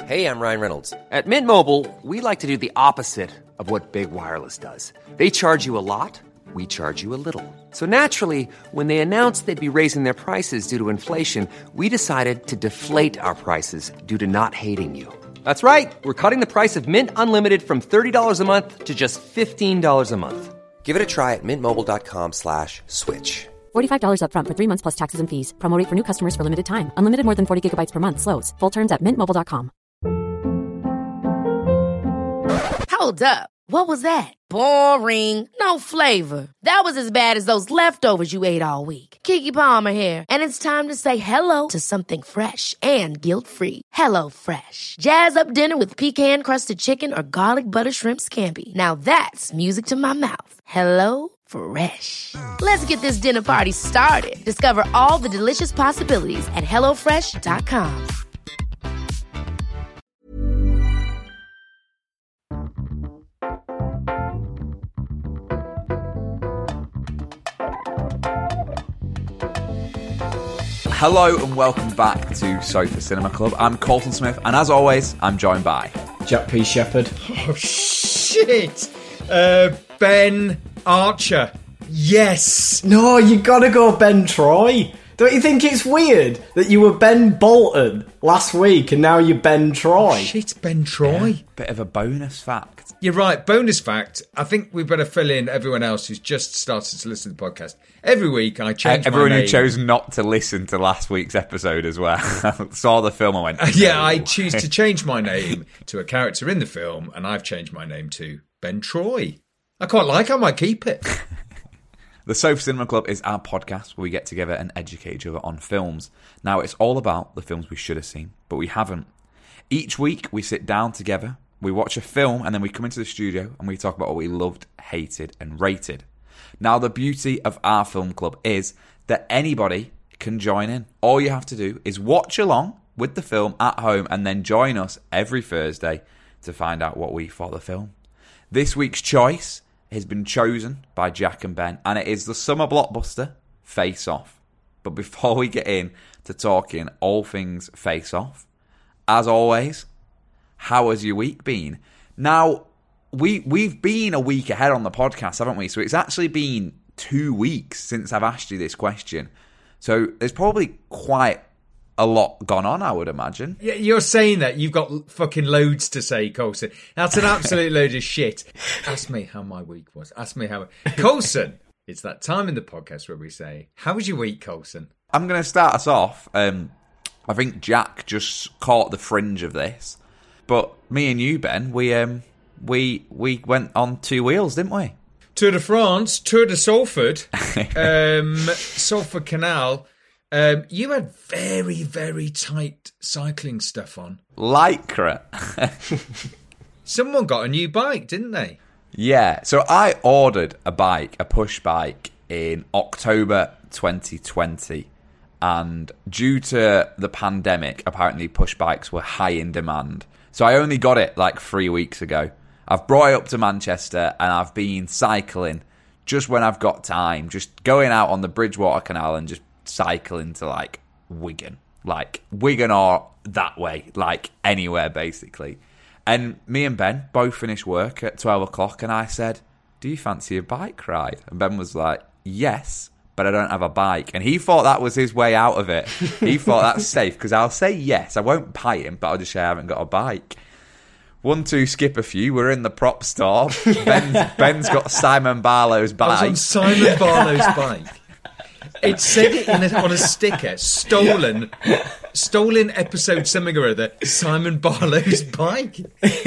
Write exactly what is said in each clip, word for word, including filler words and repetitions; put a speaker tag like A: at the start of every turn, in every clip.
A: Hey, I'm Ryan Reynolds. At Mint Mobile, we like to do the opposite of what Big Wireless does. They charge you a lot, we charge you a little. So naturally, when they announced they'd be raising their prices due to inflation, we decided to deflate our prices due to not hating you. That's right. We're cutting the price of Mint Unlimited from thirty dollars a month to just fifteen dollars a month. Give it a try at mintmobile.com slash switch.
B: forty-five dollars up front for three months plus taxes and fees. Promo rate for new customers for limited time. Unlimited more than forty gigabytes per month. Slows full terms at mint mobile dot com.
C: Hold up. What was that? Boring. No flavor. That was as bad as those leftovers you ate all week. Keke Palmer here. And it's time to say hello to something fresh and guilt-free. Hello Fresh. Jazz up dinner with pecan-crusted chicken or garlic butter shrimp scampi. Now that's music to my mouth. Hello Fresh. Let's get this dinner party started. Discover all the delicious possibilities at hello fresh dot com.
D: Hello and welcome back to Sofa Cinema Club. I'm Colton Smith, and as always, I'm joined by
E: Jack P. Shepherd.
F: Oh shit! Uh, Ben Archer. Yes.
E: No, you gotta go Ben Troy. Don't you think it's weird that you were Ben Bolton last week and now you're Ben Troy?
F: Shit, Ben Troy.
D: Yeah, bit of a bonus fact.
F: You're right, bonus fact. I think we better fill in everyone else who's just started to listen to the podcast. Every week I change
D: Everyone
F: my name.
D: who chose not to listen to last week's episode as well. Saw the film and went, no.
F: Yeah, I choose to change my name to a character in the film, and I've changed my name to Ben Troy. I quite like it, I might keep it.
D: The Sofa Cinema Club is our podcast where we get together and educate each other on films. Now, it's all about the films we should have seen, but we haven't. Each week, we sit down together, we watch a film, and then we come into the studio and we talk about what we loved, hated, and rated. Now, the beauty of our film club is that anybody can join in. All you have to do is watch along with the film at home and then join us every Thursday to find out what we thought of the film. This week's choice has been chosen by Jack and Ben, and it is the summer blockbuster, Face Off. But before we get in to talking all things Face Off, as always, how has your week been? Now, we, we've been a week ahead on the podcast, haven't we? So it's actually been two weeks since I've asked you this question. So there's probably quite a lot gone on, I would imagine.
F: Yeah, you're saying that. You've got fucking loads to say, Coulson. That's an absolute load of shit. Ask me how my week was. Ask me how... Coulson, it's that time in the podcast where we say, how was your week, Coulson?
D: I'm going to start us off. Um, I think Jack just caught the fringe of this. But me and you, Ben, we um, we we went on two wheels, didn't we?
F: Tour de France, Tour de Salford, um, Salford Canal... Um, you had very, very tight cycling stuff on.
D: Lycra.
F: Someone got a new bike, didn't they?
D: Yeah, so I ordered a bike, a push bike, in October twenty twenty. And due to the pandemic, apparently push bikes were high in demand. So I only got it like three weeks ago. I've brought it up to Manchester and I've been cycling just when I've got time. Just going out on the Bridgewater Canal and just cycling to like Wigan, like Wigan or that way, like anywhere basically. And me and Ben both finished work at twelve o'clock and I said, do you fancy a bike ride? And Ben was like, yes, but I don't have a bike. And he thought that was his way out of it. He thought that's safe because I'll say yes, I won't bite him, but I'll just say I haven't got a bike. One, two, skip a few. We're in the prop store. Ben's, Ben's got Simon Barlow's bike.
F: I was on Simon Barlow's bike. It said it in a, on a sticker, stolen, stolen episode something or other, Simon Barlow's bike.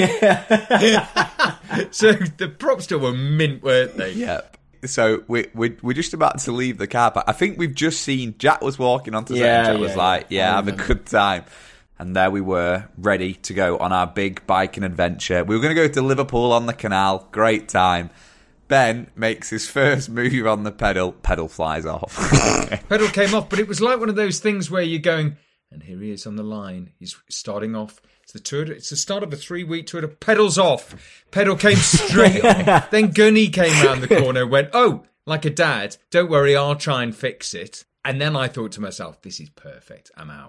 F: So the prop store were mint, weren't they?
D: Yep. So we, we, we're just about to leave the car park. I think we've just seen, Jack was walking onto the
E: yeah,
D: Jack
E: yeah,
D: was
E: yeah.
D: like, yeah, have a good time. And there we were, ready to go on our big biking adventure. We were going to go to Liverpool on the canal. Great time. Ben makes his first move on the pedal. Pedal flies off.
F: Pedal came off, but it was like one of those things where you're going, and here he is on the line. He's starting off. It's the tour. It's the start of a three-week tour. Pedals off. Pedal came straight off. Then Gunny came round the corner and went, oh, like a dad, don't worry, I'll try and fix it. And then I thought to myself, this is perfect. I'm out here.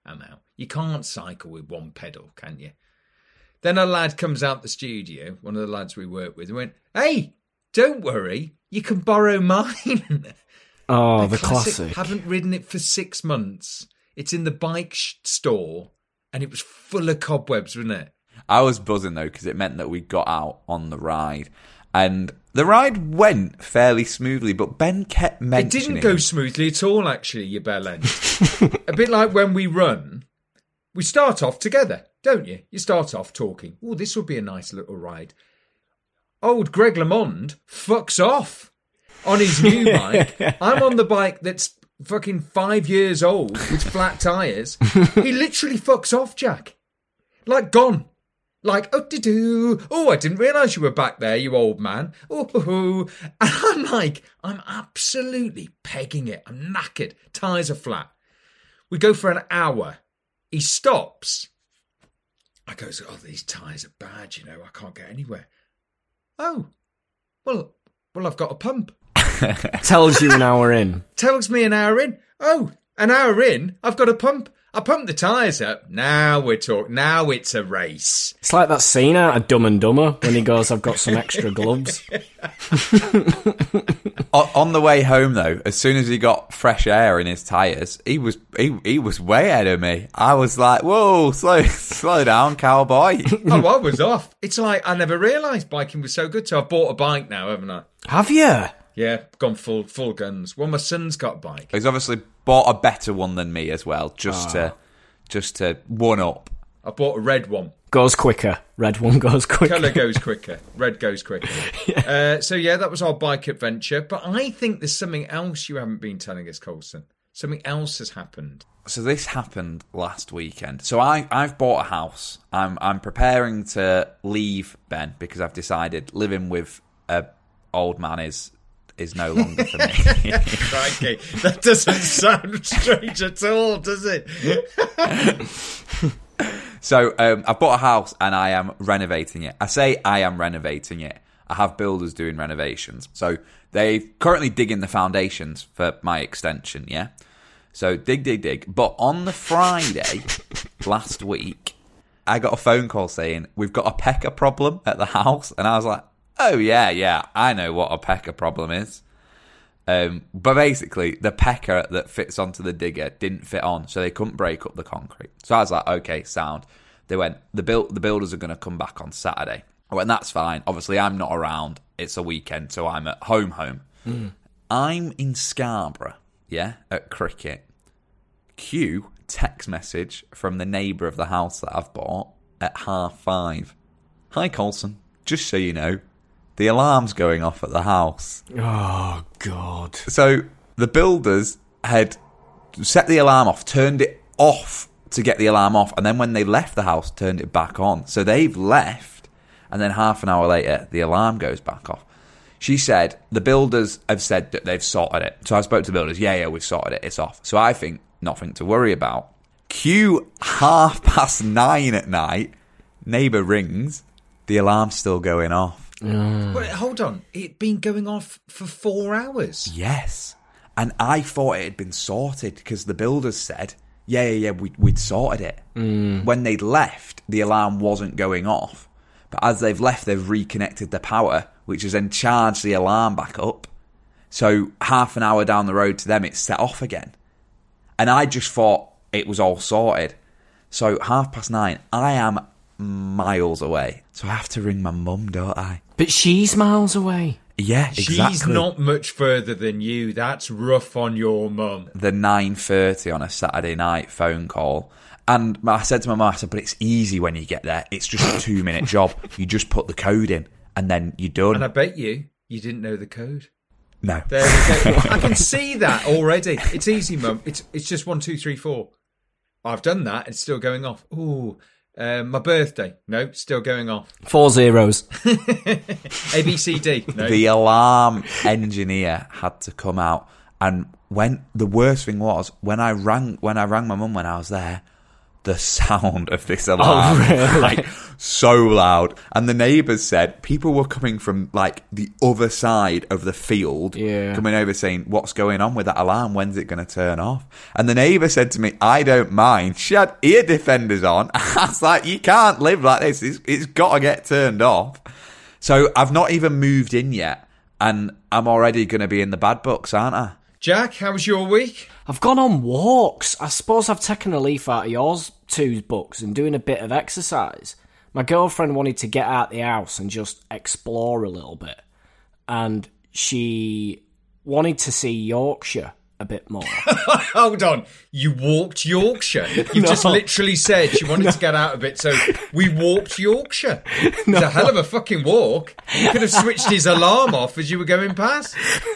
F: I'm out. You can't cycle with one pedal, can you? Then a lad comes out the studio, one of the lads we work with, and went, hey, don't worry, you can borrow mine.
E: Oh, the,
F: the
E: classic.
F: classic. Haven't ridden it for six months. It's in the bike sh- store, and it was full of cobwebs, wasn't it?
D: I was buzzing, though, because it meant that we got out on the ride. And the ride went fairly smoothly, but Ben kept mentioning...
F: It didn't go smoothly at all, actually, you bellend. A bit like when we run, we start off together, don't you? You start off talking, oh, this will be a nice little ride. Old Greg LeMond fucks off on his new bike. I'm on the bike that's fucking five years old with flat tyres. He literally fucks off, Jack. Like, gone. Like, oh, do oh, I didn't realise you were back there, you old man. Oh, oh, oh. And I'm like, I'm absolutely pegging it. I'm knackered. Tyres are flat. We go for an hour. He stops. I go, oh, these tyres are bad, you know. I can't get anywhere. Oh, well, well, I've got a pump.
E: Tells you an hour in.
F: Tells me an hour in. Oh, an hour in, I've got a pump. I pumped the tyres up. Now we're talking. Now it's a race.
E: It's like that scene out of Dumb and Dumber when he goes, I've got some extra gloves.
D: On the way home, though, as soon as he got fresh air in his tyres, he was he he was way ahead of me. I was like, whoa, slow slow down, cowboy.
F: Oh, I was off. It's like I never realised biking was so good. So I've bought a bike now, haven't I?
E: Have you?
F: Yeah, gone full full guns. Well, my son's got a bike.
D: He's obviously bought a better one than me as well, just oh. to just to one up.
F: I bought a red one.
E: Goes quicker. Red one goes quicker.
F: Colour goes quicker. Red goes quicker. yeah. Uh, so yeah, that was our bike adventure. But I think there's something else you haven't been telling us, Colson. Something else has happened.
D: So this happened last weekend. So I I've bought a house. I'm I'm preparing to leave Ben because I've decided living with a old man is. is no longer for me.
F: Crikey, that doesn't sound strange at all, does it?
D: So um, I bought a house and I am renovating it. I say I am renovating it. I have builders doing renovations. So they're currently digging the foundations for my extension, yeah? So dig, dig, dig. But on the Friday last week, I got a phone call saying, we've got a pecker problem at the house. And I was like, oh, yeah, yeah, I know what a pecker problem is. Um, but basically, the pecker that fits onto the digger didn't fit on, so they couldn't break up the concrete. So I was like, okay, sound. They went, the, build, the builders are going to come back on Saturday. I went, that's fine. Obviously, I'm not around. It's a weekend, so I'm at home, home. Mm. I'm in Scarborough, yeah, at cricket. Cue text message from the neighbour of the house that I've bought at half five. Hi, Colson. Just so you know, the alarm's going off at the house.
E: Oh, God.
D: So the builders had set the alarm off, turned it off to get the alarm off, and then when they left the house, turned it back on. So they've left, and then half an hour later, the alarm goes back off. She said, the builders have said that they've sorted it. So I spoke to the builders, yeah, yeah, we've sorted it, it's off. So I think nothing to worry about. Cue half past nine at night, neighbour rings, the alarm's still going off.
F: Mm. Wait, hold on. It'd been going off for four hours.
D: Yes. And I thought it had been sorted because the builders said, yeah, yeah, yeah, we, we'd sorted it. Mm. When they'd left, the alarm wasn't going off. But as they've left, they've reconnected the power, which has then charged the alarm back up. So half an hour down the road to them, it's set off again. And I just thought it was all sorted. So half past nine, I am miles away. So I have to ring my mum, don't I?
E: But she's miles away.
D: Yeah, exactly.
F: She's not much further than you. That's rough on your mum.
D: The nine thirty on a Saturday night phone call. And I said to my mum, I said, but it's easy when you get there. It's just a two-minute job. You just put the code in, and then you're done.
F: And I bet you, you didn't know the code.
D: No.
F: There we go. I can see that already. It's easy, mum. It's it's just one, two, three, four. I've done that. It's still going off. Ooh. Uh, my birthday. No, still going off.
E: Four zeros.
F: A, B, C, D. No.
D: The alarm engineer had to come out, and when the worst thing was when I rang when I rang my mum when I was there, the sound of this alarm,
E: oh, really?
D: like so loud. And the neighbours said people were coming from like the other side of the field,
E: Yeah.
D: coming over saying, what's going on with that alarm? When's it going to turn off? And the neighbour said to me, I don't mind. She had ear defenders on. I was like, you can't live like this. It's, it's got to get turned off. So I've not even moved in yet, and I'm already going to be in the bad books, aren't I?
F: Jack, how was your week?
E: I've gone on walks. I suppose I've taken a leaf out of yours two's books and doing a bit of exercise. My girlfriend wanted to get out the house and just explore a little bit. And she wanted to see Yorkshire a bit more.
F: Hold on. You walked Yorkshire. You
E: No.
F: just literally said you wanted to get out a bit, so we walked Yorkshire. It's a hell of a fucking walk. You could have switched his alarm off as you were going past.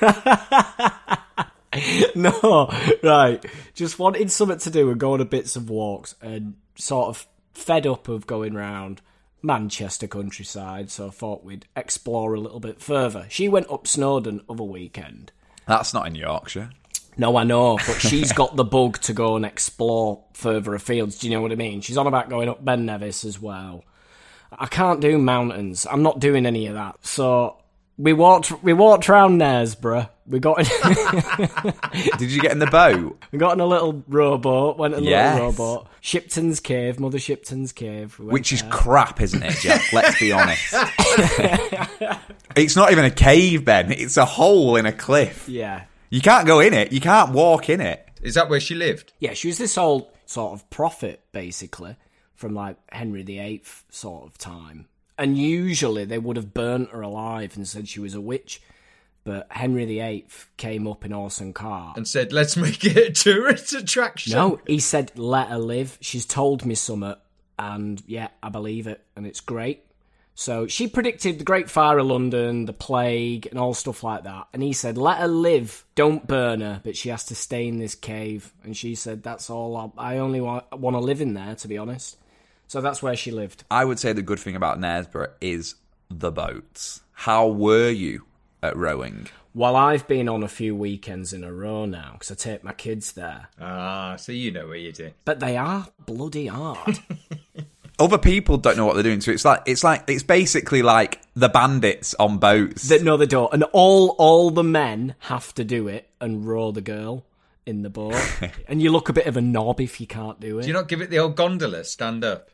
E: No, right. Just wanted something to do and go on a bits of walks and sort of fed up of going round Manchester countryside, so I thought we'd explore a little bit further. She went up Snowdon other weekend.
D: That's not in Yorkshire.
E: No, I know, but she's got the bug to go and explore further afield. Do you know what I mean? She's on about going up Ben Nevis as well. I can't do mountains. I'm not doing any of that. So we walked we walked round Knaresborough. We got in
D: Did you get in the boat?
E: we got in a little rowboat, went in a
D: Yes.
E: little rowboat. Shipton's Cave, Mother Shipton's Cave. We went
D: Which is
E: there.
D: crap, isn't it, Jeff? Let's be honest. It's not even a cave, Ben. It's a hole in a cliff.
E: Yeah.
D: You can't go in it. You can't walk in it.
F: Is that where she lived?
E: Yeah, she was this old sort of prophet, basically, from like Henry the Eighth sort of time. And usually they would have burnt her alive and said she was a witch. But Henry the Eighth came up in horse and cart.
F: And said, let's make it a tourist attraction.
E: No, he said, let her live. She's told me something. And yeah, I believe it. And it's great. So she predicted the Great Fire of London, the plague, and all stuff like that. And he said, let her live. Don't burn her, but she has to stay in this cave. And she said, that's all. I, I only want, want to live in there, to be honest. So that's where she lived.
D: I would say the good thing about Knaresborough is the boats. How were you at rowing?
E: Well, I've been on a few weekends in a row now, because I take my kids there.
F: Ah, so you know what you do.
E: But they are bloody hard.
D: Other people don't know what they're doing, so it's like it's like it's basically like the bandits on boats.
E: That no, they don't. And all all the men have to do it and row the girl in the boat. And you look a bit of a knob if you can't do it.
F: Do you not give it the old gondola, stand up?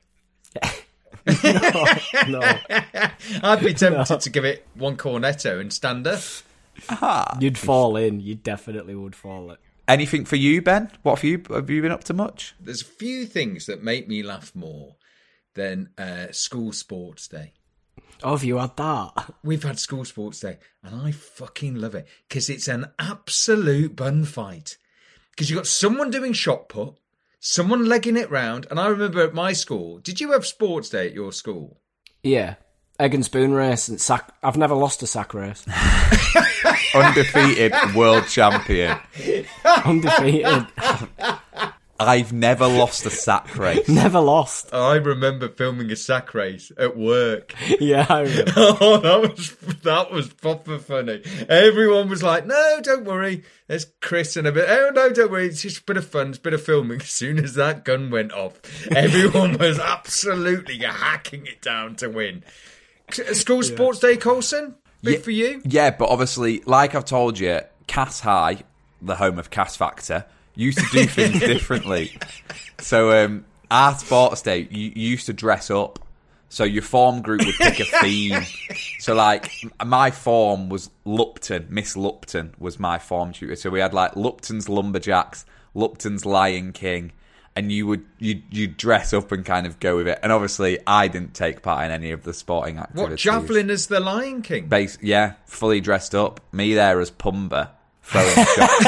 E: No.
F: I'd be tempted to give it one cornetto and stand up.
E: You'd fall in. You definitely would fall in.
D: Anything for you, Ben? What have you have you been up to much?
F: There's a few things that make me laugh more than uh, school sports day.
E: Oh, have you had that?
F: We've had school sports day, and I fucking love it because it's an absolute bun fight. Because you've got someone doing shot put, someone legging it round, and I remember at my school, did you have sports day at your school?
E: Yeah. Egg and spoon race and sack. I've never lost a sack race.
D: Undefeated world champion.
E: Undefeated.
D: I've never lost a sack race.
E: Never lost.
F: I remember filming a sack race at work.
E: Yeah, I remember.
F: Oh, that was that was proper funny. Everyone was like, "No, don't worry." There's Chris and a bit. Oh no, don't worry. It's just a bit of fun. It's a bit of filming. As soon as that gun went off, everyone was absolutely hacking it down to win. School sports day, Coulson. Big
D: Yeah,
F: for you.
D: Yeah, but obviously, like I've told you, Cass High, the home of Cass Factor, used to do things differently. So um, our sports day, you, you used to dress up. So your form group would pick a theme. So like my form was Lupton. Miss Lupton was my form tutor. So we had like Lupton's Lumberjacks, Lupton's Lion King, and you would you you dress up and kind of go with it. And obviously, I didn't take part in any of the sporting activities.
F: What, javelin as the Lion King?
D: Base, yeah, fully dressed up. Me there as Pumba, throwing shots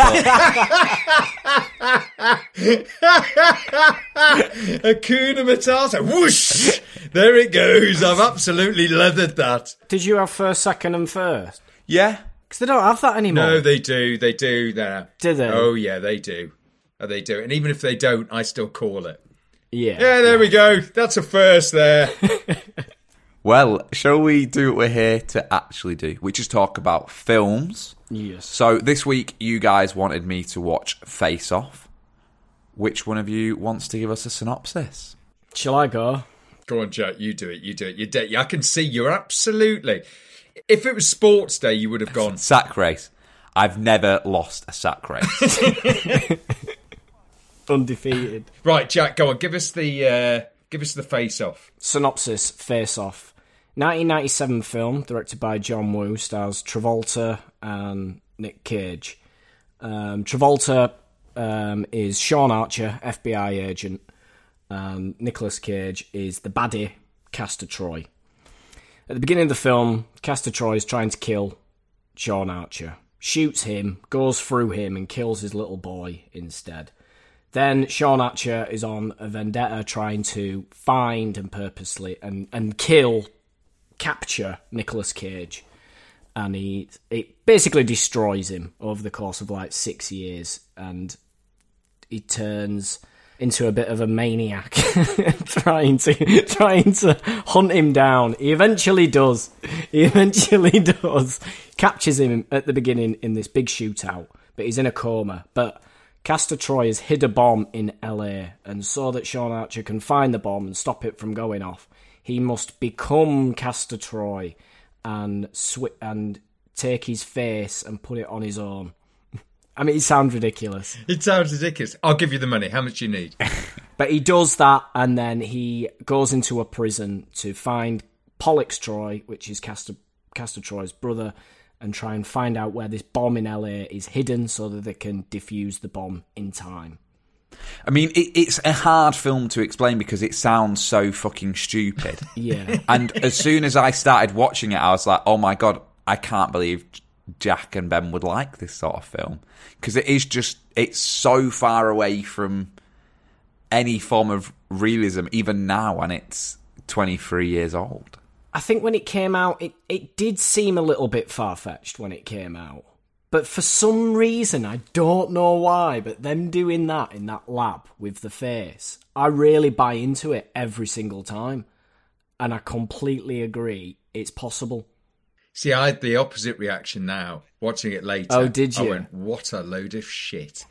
F: Hakuna Matata. Whoosh! There it goes. I've absolutely leathered that.
E: Did you have first, second, and first?
D: Yeah.
E: Because they don't have that anymore.
F: No, they do. They do. There.
E: Do they?
F: Oh, yeah, they do. Oh, they do. And even if they don't, I still call it.
E: Yeah.
F: Yeah, there we go. That's a first there.
D: Well, shall we do what we're here to actually do, which is talk about films?
E: Yes.
D: So this week, you guys wanted me to watch Face Off. Which one of you wants to give us a synopsis?
E: Shall I go?
F: Go Go on, Jack. You do it. You do it. You're dead. I can see you're absolutely. If it was sports day, you would have gone.
D: Sack race. I've never lost a sack race.
E: Undefeated.
F: Right, Jack, go on. Give us the uh, give us the face-off.
E: Synopsis, Face-Off. nineteen ninety-seven film, directed by John Woo, stars Travolta and Nick Cage. Um, Travolta um, is Sean Archer, F B I agent, and Nicolas Cage is the baddie, Castor Troy. At the beginning of the film, Castor Troy is trying to kill Sean Archer, shoots him, goes through him, and kills his little boy instead. Then Sean Archer is on a vendetta trying to find and purposely and, and kill, capture Nicolas Cage. And he it basically destroys him over the course of like six years. And he turns into a bit of a maniac trying to trying to hunt him down. He eventually does. He eventually does. Captures him at the beginning in this big shootout, but he's in a coma. But Castor Troy has hid a bomb in L A, and so that Sean Archer can find the bomb and stop it from going off, he must become Castor Troy and sw- and take his face and put it on his own. I mean, it sounds ridiculous.
F: It sounds ridiculous. I'll give you the money. How much do you need?
E: But he does that, and then he goes into a prison to find Pollux Troy, which is Castor, Castor Troy's brother, and try and find out where this bomb in L A is hidden so that they can defuse the bomb in time.
D: I mean, it, it's a hard film to explain because it sounds so fucking stupid.
E: Yeah.
D: And as soon as I started watching it, I was like, oh my God, I can't believe Jack and Ben would like this sort of film. Because it is just, it's so far away from any form of realism, even now, and it's twenty-three years old.
E: I think when it came out, it, it did seem a little bit far-fetched when it came out. But for some reason, I don't know why, but them doing that in that lab with the face, I really buy into it every single time. And I completely agree, it's possible.
F: See, I had the opposite reaction now, watching it later.
E: Oh, did you?
F: I went, what a load of shit.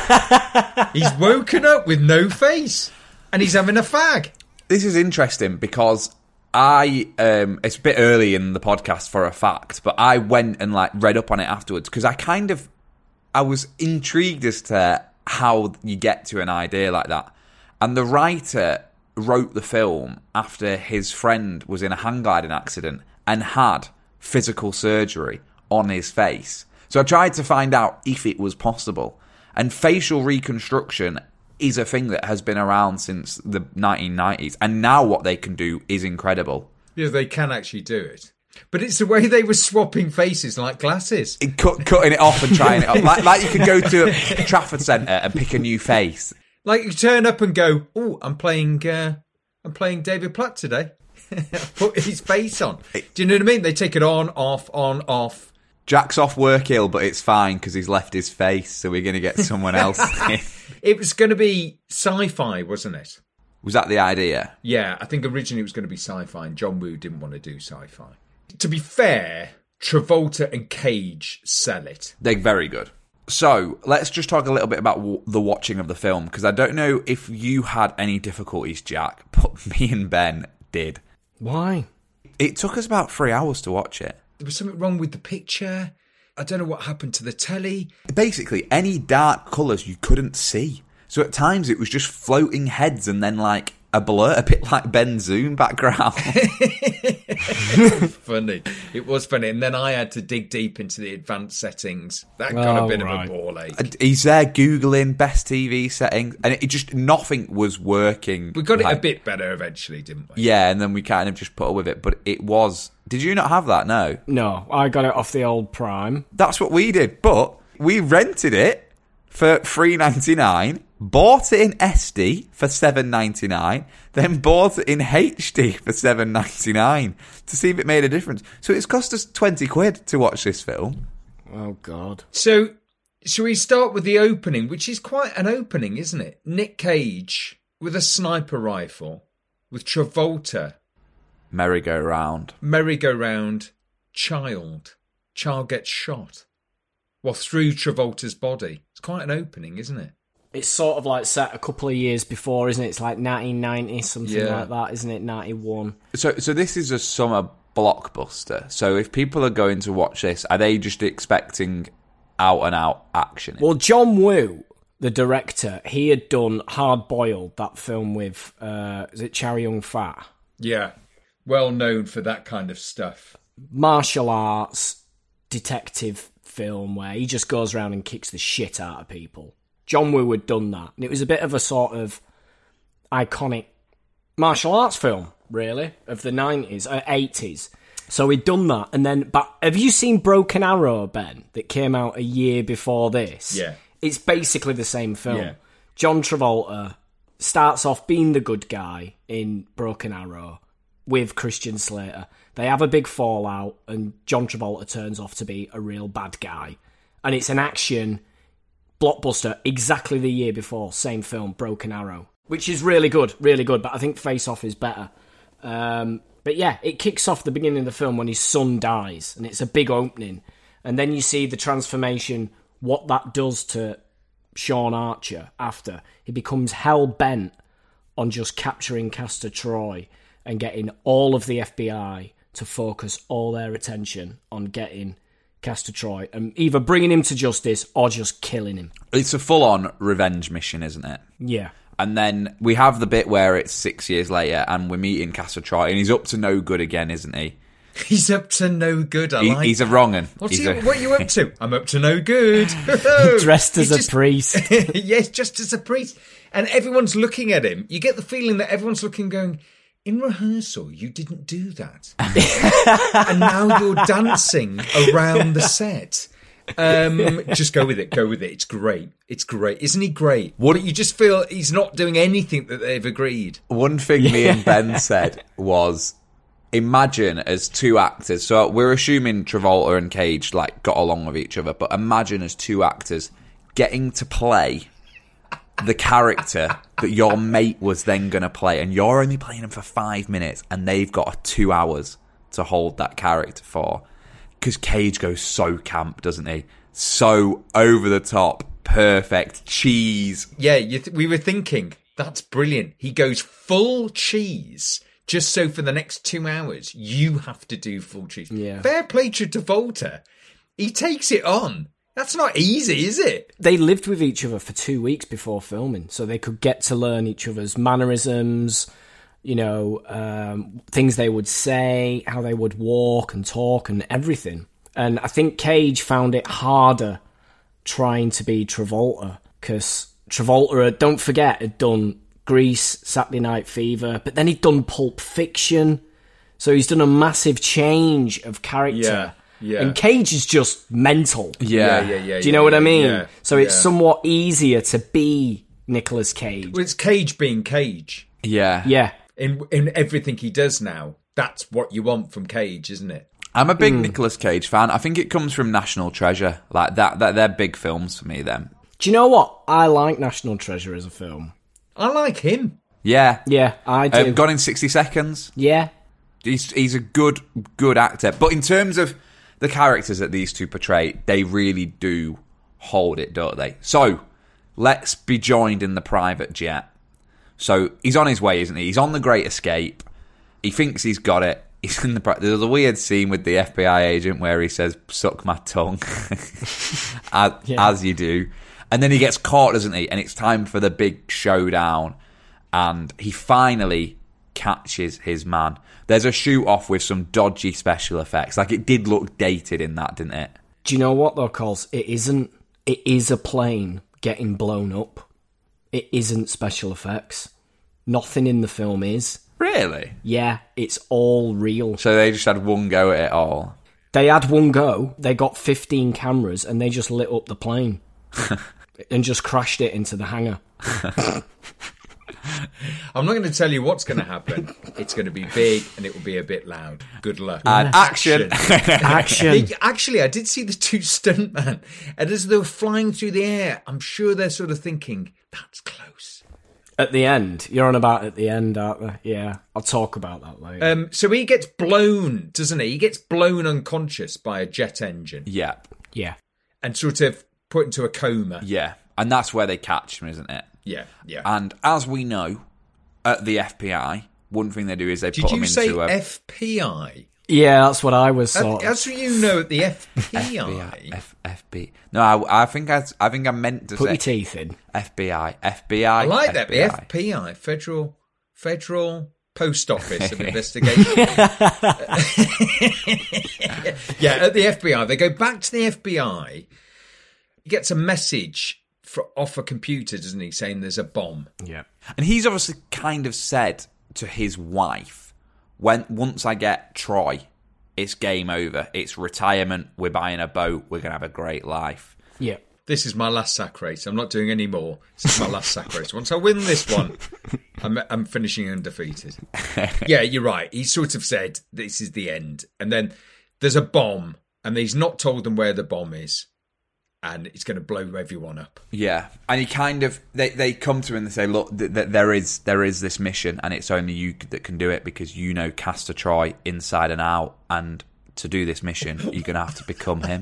F: He's woken up with no face, and he's having a fag.
D: This is interesting because I, um, it's a bit early in the podcast for a fact, but I went and like read up on it afterwards because I kind of, I was intrigued as to how you get to an idea like that. And the writer wrote the film after his friend was in a hang gliding accident and had physical surgery on his face. So I tried to find out if it was possible. And facial reconstruction is a thing that has been around since the nineteen nineties. And now what they can do is incredible.
F: Yeah, they can actually do it. But it's the way they were swapping faces like glasses.
D: It cut, cutting it off and trying it up. Like, like you could go to a Trafford Centre and pick a new face.
F: Like you turn up and go, oh, I'm playing uh, I'm playing David Platt today. Put his face on. Do you know what I mean? They take it on, off, on, off.
D: Jack's off work ill, but it's fine because he's left his face, so we're going to get someone else in.
F: It was going to be sci-fi, wasn't it?
D: Was that the idea?
F: Yeah, I think originally it was going to be sci-fi, and John Woo didn't want to do sci-fi. To be fair, Travolta and Cage sell it.
D: They're very good. So, let's just talk a little bit about w- the watching of the film, because I don't know if you had any difficulties, Jack, but me and Ben did.
E: Why?
D: It took us about three hours to watch it.
F: There was something wrong with the picture. I don't know what happened to the telly.
D: Basically, any dark colours you couldn't see. So at times it was just floating heads and then like a blur, a bit like Ben Zoom background.
F: Funny. It was funny. And then I had to dig deep into the advanced settings. That got
E: Oh,
F: a bit
E: right.
F: of a ball ache.
D: And he's there Googling best T V settings and it just, nothing was working.
F: We got it
D: like,
F: a bit better eventually, didn't we?
D: Yeah, and then we kind of just put up with it. But it was... Did you not have that? No.
E: No, I got it off the old Prime.
D: That's what we did. But we rented it for three ninety-nine, bought it in S D for seven ninety-nine, then bought it in H D for seven ninety-nine to see if it made a difference. So it's cost us twenty quid to watch this film.
E: Oh, God.
F: So, shall we start with the opening, which is quite an opening, isn't it? Nick Cage with a sniper rifle, with Travolta,
D: Merry-go-round.
F: merry-go-round, child. Child gets shot. Well, through Travolta's body. It's quite an opening, isn't it?
E: It's sort of like set a couple of years before, isn't it? It's like nineteen ninety, something
F: Yeah.
E: like that, isn't it? ninety-one.
D: So, so this is a summer blockbuster. So if people are going to watch this, are they just expecting out and out action?
E: Well, John Woo, the director, he had done Hard Boiled, that film with, uh, is it Chow Yun-fat?
F: Yeah. Well known for that kind of stuff.
E: Martial arts, detective film where he just goes around and kicks the shit out of people. John Woo had done that. And it was a bit of a sort of iconic martial arts film, really, of the nineties, uh, eighties. So he'd done that. And then, but have you seen Broken Arrow, Ben, that came out a year before this?
F: Yeah.
E: It's basically the same film.
F: Yeah.
E: John Travolta starts off being the good guy in Broken Arrow with Christian Slater. They have a big fallout, and John Travolta turns off to be a real bad guy. And it's an action blockbuster exactly the year before, same film, Broken Arrow, which is really good, really good, but I think Face Off is better. Um, but yeah, it kicks off the beginning of the film when his son dies, and it's a big opening. And then you see the transformation, what that does to Sean Archer after. He becomes hell-bent on just capturing Castor Troy and getting all of the F B I to focus all their attention on getting Castor Troy and either bringing him to justice or just killing him.
D: It's a full-on revenge mission, isn't it?
E: Yeah.
D: And then we have the bit where it's six years later and we're meeting Castor Troy and he's up to no good again, isn't he?
F: He's up to no good. I
D: He-
F: like
D: he's a
F: that.
D: wrong'un.
F: What's
D: He's
F: he,
D: a-
F: What are you up to? I'm up to no good.
E: Dressed as
F: He's
E: a
F: just-
E: priest.
F: Yes, just as a priest. And everyone's looking at him. You get the feeling that everyone's looking going, in rehearsal, you didn't do that. And now you're dancing around the set. Um, just go with it. Go with it. It's great. It's great. Isn't he great?
D: What-
F: But you just feel he's not doing anything that they've agreed.
D: One thing me and Ben said was, imagine as two actors, so we're assuming Travolta and Cage like got along with each other, but imagine as two actors getting to play the character that your mate was then going to play, and you're only playing him for five minutes, and they've got two hours to hold that character for. Because Cage goes so camp, doesn't he? So over the top, perfect, cheese.
F: Yeah, you th- we were thinking, that's brilliant. He goes full cheese, just so for the next two hours, you have to do full cheese.
E: Yeah.
F: Fair play to Travolta. He takes it on. That's not easy, is it?
E: They lived with each other for two weeks before filming, so they could get to learn each other's mannerisms, you know, um, things they would say, how they would walk and talk and everything. And I think Cage found it harder trying to be Travolta, because Travolta, had, don't forget, had done Grease, Saturday Night Fever, but then he'd done Pulp Fiction, so he's done a massive change of character.
F: Yeah, yeah.
E: And Cage is just mental.
D: Yeah.
F: yeah, yeah.
E: Do you know what I mean?
F: Yeah,
E: so it's
F: yeah.
E: somewhat easier to be Nicolas Cage.
F: Well, it's Cage being Cage.
D: Yeah.
E: Yeah.
F: In in everything he does now, that's what you want from Cage, isn't it?
D: I'm a big
E: Hmm.
D: Nicolas Cage fan. I think it comes from National Treasure. Like that, that they're big films for me, them.
E: Do you know what? I like National Treasure as a film.
F: I like him.
D: Yeah.
E: Yeah, I do.
D: Um, Gone in sixty seconds.
E: yeah.
D: He's he's a good good actor. But in terms of the characters that these two portray, they really do hold it, don't they? So, let's be joined in the private jet. So, he's on his way, isn't he? He's on the Great Escape. He thinks he's got it. He's in the. There's a weird scene with the F B I agent where he says, "Suck my tongue," as,
E: Yeah.
D: as you do, and then he gets caught, doesn't he? And it's time for the big showdown, and he finally catches his man. There's a shoot off with some dodgy special effects. Like, it did look dated in that, didn't it?
E: Do you know what, though, Coles? It isn't. It is a plane getting blown up. It isn't special effects. Nothing in the film is.
D: Really?
E: Yeah, it's all real.
D: So they just had one go at it all.
E: They had one go, they got fifteen cameras, and they just lit up the plane. And just crashed it into the hangar.
F: I'm not going to tell you what's going to happen. It's going to be big and it will be a bit loud. Good luck.
D: And action.
E: Action.
F: They- actually, I did see the two stuntmen, and as they were flying through the air, I'm sure they're sort of thinking, that's close.
E: At the end. You're on about at the end, aren't they? Yeah, I'll talk about that later.
F: Um, so he gets blown, doesn't he? He gets blown unconscious by a jet engine
D: Yeah.
E: yeah.
F: and sort of put into a coma.
D: Yeah. And that's where they catch him, isn't it?
F: Yeah, yeah.
D: And as we know, at the F B I, one thing they do is they
F: Did
D: put
F: you
D: him
F: say
D: into a...
F: F P I?
E: Yeah, that's what I was sort
F: As, as you know, at the F P I...
D: F B I. F- FB. No, I, I think I, I think I meant to
E: Put
D: say...
E: your teeth in.
D: F B I. F B I.
F: I like that.
D: F B I.
F: The F P I, Federal Federal Post Office of Investigation. Yeah, at the F B I. They go back to the F B I. He gets a message for, off a computer, doesn't he, saying there's a bomb.
E: Yeah.
D: And he's obviously kind of said to his wife, "When once I get Troy, it's game over. It's retirement. We're buying a boat. We're going to have a great life."
E: Yeah.
F: This is my last sack race. I'm not doing any more. This is my last sack race. Once I win this one, I'm, I'm finishing undefeated. Yeah, you're right. He sort of said, this is the end. And then there's a bomb, and he's not told them where the bomb is. And it's going to blow everyone up.
D: Yeah, and he kind of they, they come to him and they say, "Look, th- th- there is there is this mission, and it's only you that can do it because you know Castor Troy inside and out. And to do this mission, you're going to have to become him."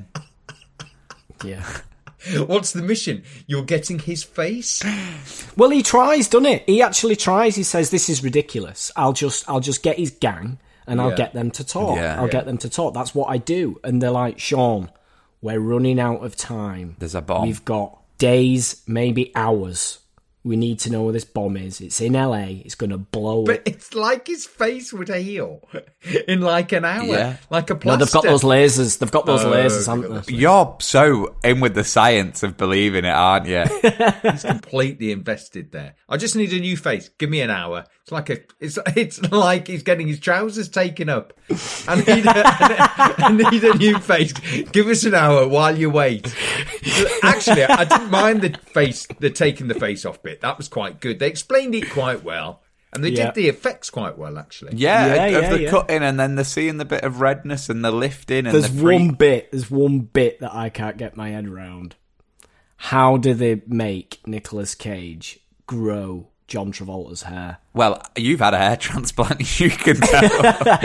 E: Yeah.
F: What's the mission? You're getting his face?
E: Well, he tries, doesn't it? He actually tries. He says, "This is ridiculous. I'll just, I'll just get his gang and I'll
F: Yeah.
E: get them to talk.
D: Yeah.
E: I'll
F: Yeah.
E: get them to talk. That's what I do." And they're like, "Sean, we're running out of time.
D: There's a bomb.
E: We've got days, maybe hours. We need to know where this bomb is. It's in L A. It's going to blow
F: But
E: up."
F: it's like his face would heal in like an hour.
D: Yeah.
F: Like a
E: No,
F: plaster.
E: they've got those lasers. They've got those
F: Oh,
E: lasers,
F: they've
E: haven't
F: got
E: they?
D: You're so in with the science of believing it, aren't you?
F: He's completely invested there. I just need a new face. Give me an hour. It's like a. It's it's like he's getting his trousers taken up. I need a, I need a new face. Give us an hour while you wait. Actually, I didn't mind the face, the taking the face off bit. That was quite good. They explained it quite well, and they
E: Yeah.
F: did the effects quite well. Actually,
D: Yeah,
E: Yeah,
D: of
E: yeah,
D: the
E: yeah.
D: cutting and then the seeing the bit of redness and the lifting and
E: There's
D: the free-
E: one bit. There's one bit that I can't get my head around. How do they make Nicolas Cage grow John Travolta's hair?
D: Well, you've had a hair transplant, you can tell.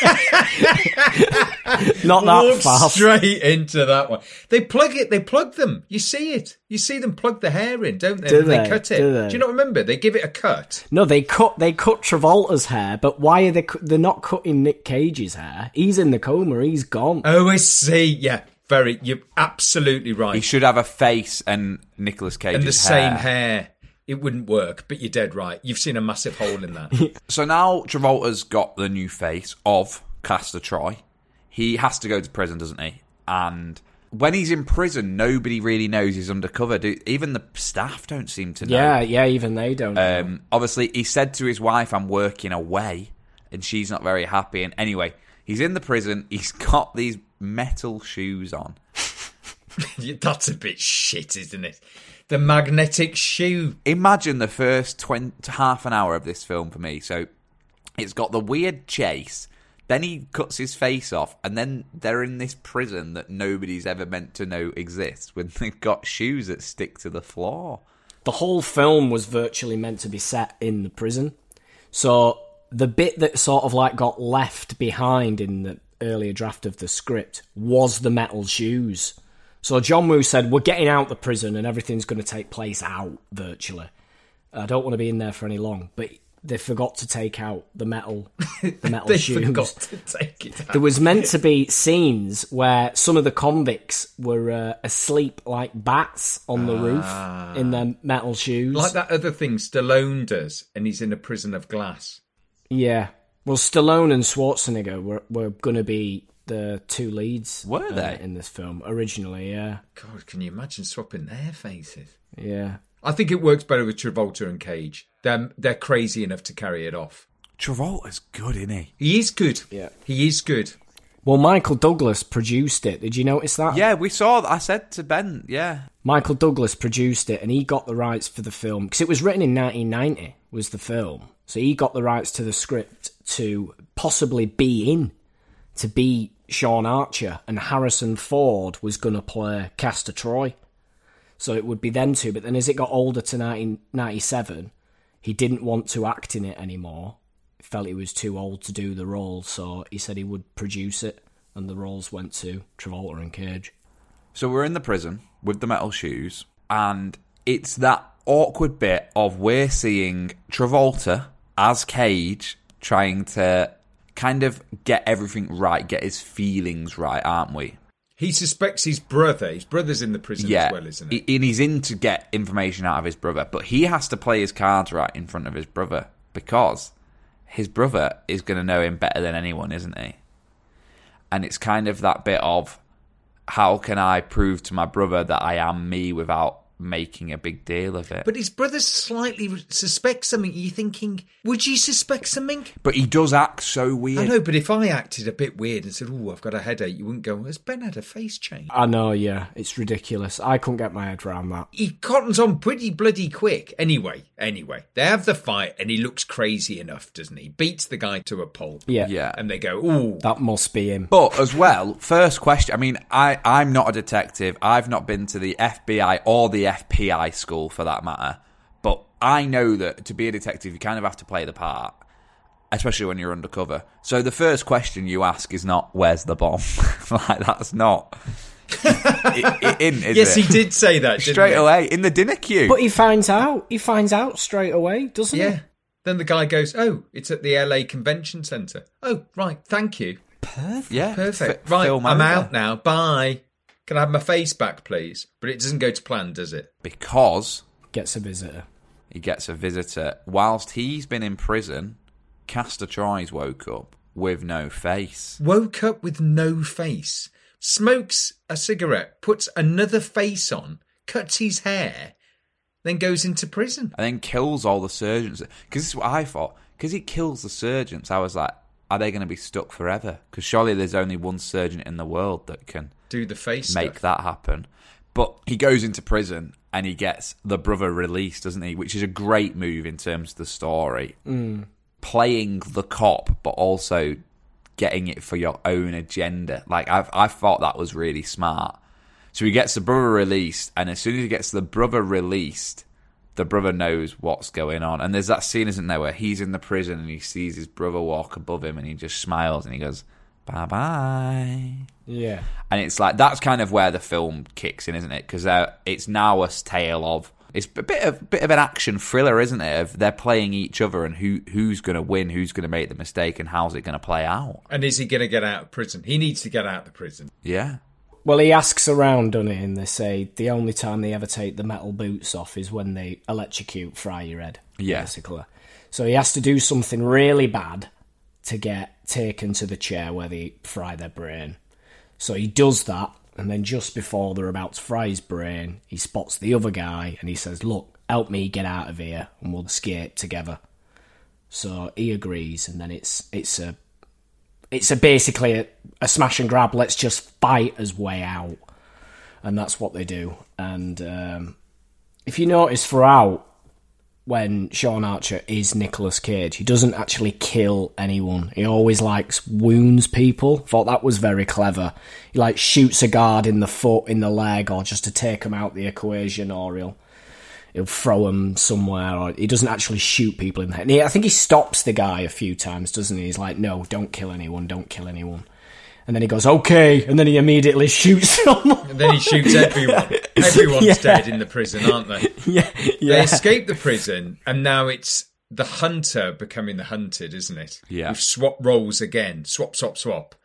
E: Not that
F: Walk
E: fast.
F: straight into that one. They plug it. They plug them. You see it. You see them plug the hair in, don't they?
E: Do
F: And they,
E: they?
F: cut it.
E: Do they?
F: you not remember? They give it a cut.
E: No, they cut. They cut Travolta's hair, but why are they? cu- They're not cutting Nick Cage's hair. He's in the coma. He's gone.
F: Oh, I see. Yeah, very. You're absolutely right.
D: He should have a face and Nicolas Cage's
F: and the same
D: hair.
F: hair. It wouldn't work, but you're dead right. You've seen a massive hole in that.
D: So now Travolta's got the new face of Castor Troy. He has to go to prison, doesn't he? And when he's in prison, nobody really knows he's undercover. Do, even the staff don't seem to know.
E: Yeah, yeah. Even they don't. know.
D: Um, obviously, he said to his wife, "I'm working away," and she's not very happy. And anyway, he's in the prison. He's got these metal shoes on.
F: That's a bit shit, isn't it? The magnetic shoe.
D: Imagine the first twenty, half an hour of this film for me. So it's got the weird chase. Then he cuts his face off, and then they're in this prison that nobody's ever meant to know exists, when they've got shoes that stick to the floor.
E: The whole film was virtually meant to be set in the prison. So the bit that sort of like got left behind in the earlier draft of the script was the metal shoes. So John Woo said, "We're getting out the prison and everything's going to take place out virtually. I don't want to be in there for any long." But they forgot to take out the metal, the metal
F: They
E: shoes.
F: forgot to take it out.
E: There was meant to be scenes where some of the convicts were uh, asleep like bats on the roof in their metal shoes.
F: Like that other thing Stallone does, and he's in a prison of glass.
E: Yeah. Well, Stallone and Schwarzenegger were, were going to be the two leads.
D: Were they?
E: uh, in this film originally? Yeah.
F: God, can you imagine swapping their faces?
E: Yeah.
F: I think it works better with Travolta and Cage. They're, they're crazy enough to carry it off.
D: Travolta's good, isn't he?
F: He is good.
E: Yeah.
F: He is good.
E: Well, Michael Douglas produced it. Did you notice that?
D: Yeah, we saw that. I said to Ben, yeah.
E: Michael Douglas produced it, and he got the rights for the film because it was written in nineteen ninety. Was the film, so he got the rights to the script to possibly be in, to be Sean Archer, and Harrison Ford was going to play Castor Troy. So it would be them two, but then as it got older to nineteen ninety-seven, he didn't want to act in it anymore. He felt he was too old to do the role, so he said he would produce it, and the roles went to Travolta and Cage.
D: So we're in the prison with the metal shoes, and it's that awkward bit of we're seeing Travolta as Cage trying to kind of get everything right, get his feelings right, aren't we?
F: He suspects his brother. His brother's in the prison
D: Yeah,
F: as well, isn't he?
D: and he's in to get information out of his brother, but he has to play his cards right in front of his brother because his brother is going to know him better than anyone, isn't he? And it's kind of that bit of, how can I prove to my brother that I am me without making a big deal of it?
F: But his brother slightly suspects something. You're thinking, would you suspect something?
D: But he does act so weird.
F: I know, but if I acted a bit weird and said, oh, I've got a headache, you wouldn't go, has Ben had a face change?
E: I know, yeah. It's ridiculous. I couldn't get my head around that.
F: He cottons on pretty bloody quick. Anyway, anyway, they have the fight and he looks crazy enough, doesn't he? Beats the guy to a pulp.
E: Yeah.
D: Yeah.
F: And they go, ooh.
E: That must be him.
D: But as well, first question, I mean, I, I'm not a detective. I've not been to the F B I or the F P I school for that matter. But I know that to be a detective, you kind of have to play the part, especially when you're undercover. So the first question you ask is not, where's the bomb? Like, that's not... it, it, in, is
F: yes,
D: it?
F: he did say that, didn't
D: Straight
F: he?
D: away, in the dinner queue.
E: But he finds out. He finds out straight away, doesn't
F: Yeah.
E: he?
F: Then the guy goes, oh, it's at the L A Convention Centre. Oh, right, thank you.
E: Perfect.
D: Yeah,
F: Perfect.
D: f-
F: Right,
D: film
F: I'm
D: over.
F: out now. Bye. Can I have my face back, please? But it doesn't go to plan, does it?
D: Because
E: Gets a visitor.
D: he gets a visitor. Whilst he's been in prison, Castor Troy's woke up with no face.
F: Woke up with no face. Smokes a cigarette, puts another face on, cuts his hair, then goes into prison.
D: And then kills all the surgeons. Because this is what I thought. Because he kills the surgeons, I was like, are they going to be stuck forever? Because surely there's only one surgeon in the world that can
F: Do the face
D: make
F: stuff.
D: that happen. But he goes into prison and he gets the brother released, doesn't he? Which is a great move in terms of the story.
E: Mm.
D: Playing the cop, but also getting it for your own agenda. Like, I've, I thought that was really smart. So he gets the brother released, and as soon as he gets the brother released, the brother knows what's going on. And there's that scene, isn't there, where he's in the prison and he sees his brother walk above him and he just smiles and he goes, bye-bye.
E: Yeah.
D: And it's like, that's kind of where the film kicks in, isn't it? Because uh, it's now a tale of, it's a bit of bit of an action thriller, isn't it? Of they're playing each other and who who's going to win, who's going to make the mistake, and how's it going to play out.
F: And is he going to get out of prison? He needs to get out of the prison.
D: Yeah.
E: Well, he asks around, doesn't he? And they say the only time they ever take the metal boots off is when they electrocute, fry your head,
D: Yeah.
E: basically. So he has to do something really bad to get taken to the chair where they fry their brain. So he does that, and then just before they're about to fry his brain, he spots the other guy, and he says, look, help me get out of here, and we'll escape together. So he agrees, and then it's it's a it's a basically a, a smash and grab. Let's just fight his way out, and that's what they do. And um, if you notice throughout, when Sean Archer is Nicolas Cage, he doesn't actually kill anyone. He always likes wounds people. Thought that was very clever. He like shoots a guard in the foot, in the leg, or just to take him out the equation, or he'll he'll throw him somewhere, or he doesn't actually shoot people in the head. And he, I think he stops the guy a few times, doesn't he? He's like, no, don't kill anyone, don't kill anyone. And then he goes, okay, and then he immediately shoots someone.
F: And then he shoots everyone. Everyone's
E: Yeah.
F: dead in the prison, aren't they?
E: yeah,
F: They
E: yeah.
F: escape the prison, and now it's the hunter becoming the hunted, isn't it?
D: Yeah.
F: We've swapped roles again. Swap, swap, swap.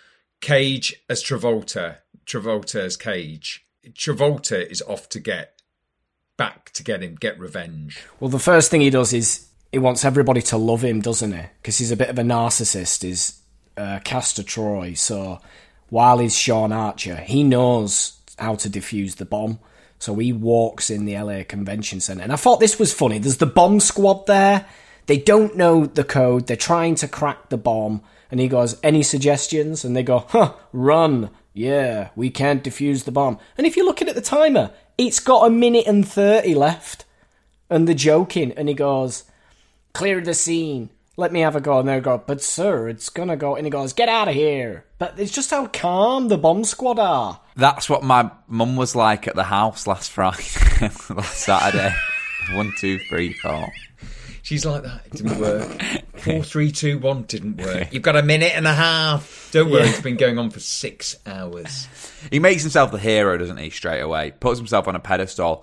F: Cage as Travolta. Travolta as Cage. Travolta is off to get back to get him, get revenge.
E: Well, the first thing he does is he wants everybody to love him, doesn't he? Because he's a bit of a narcissist, is uh, Castor Troy. So while he's Sean Archer, he knows how to defuse the bomb. So he walks in the L A Convention Centre. And I thought this was funny. There's the bomb squad there. They don't know the code. They're trying to crack the bomb. And he goes, any suggestions? And they go, huh, run. Yeah, we can't defuse the bomb. And if you're looking at the timer, it's got a minute and thirty left. And they're joking. And he goes, clear the scene. Let me have a go. And they go, but sir, it's going to go. And he goes, get out of here. But it's just how calm the bomb squad are.
D: That's what my mum was like at the house last Friday, last Saturday. One, two, three, four.
F: She's like that. It didn't work. Four, three, two, one didn't work. You've got a minute and a half. Don't worry, it's been going on for six hours.
D: He makes himself the hero, doesn't he, straight away. Puts himself on a pedestal.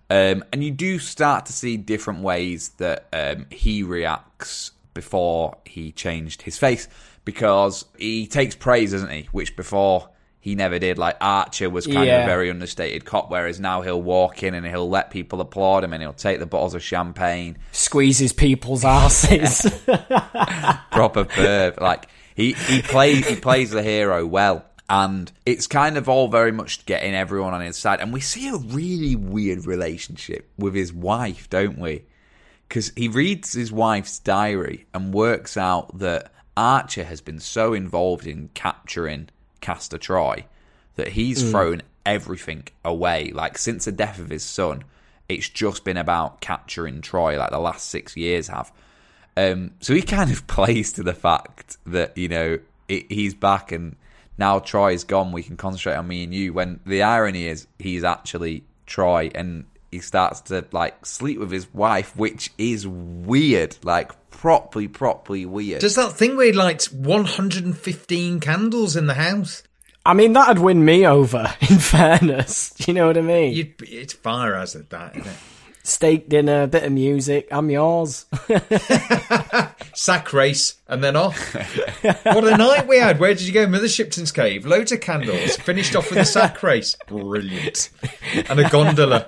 D: Um, and you do start to see different ways that um, he reacts before he changed his face, because he takes praise, doesn't he? Which before he never did. Like Archer was kind
E: Yeah.
D: of a very understated cop, whereas now he'll walk in and he'll let people applaud him and he'll take the bottles of champagne.
E: Squeezes people's asses.
D: Proper perv. Like he, he plays he plays the hero well. And it's kind of all very much getting everyone on his side. And we see a really weird relationship with his wife, don't we? Because he reads his wife's diary and works out that Archer has been so involved in capturing Castor Troy that he's mm. thrown everything away. Like, since the death of his son, it's just been about capturing Troy, like the last six years have. Um, so he kind of plays to the fact that, you know, it, he's back and now Troy's gone, we can concentrate on me and you, when the irony is he's actually Troy, and he starts to, like, sleep with his wife, which is weird, like, properly, properly weird.
F: Does that thing where he lights one hundred fifteen candles in the house?
E: I mean, that'd win me over, in fairness. Do you know what I mean?
F: You'd, it's fire hazard, that, isn't it?
E: Steak dinner, bit of music, I'm yours.
F: Sack race, and then off. What a night we had. Where did you go? Mother Shipton's Cave. Loads of candles. Finished off with a sack race. Brilliant. And a gondola.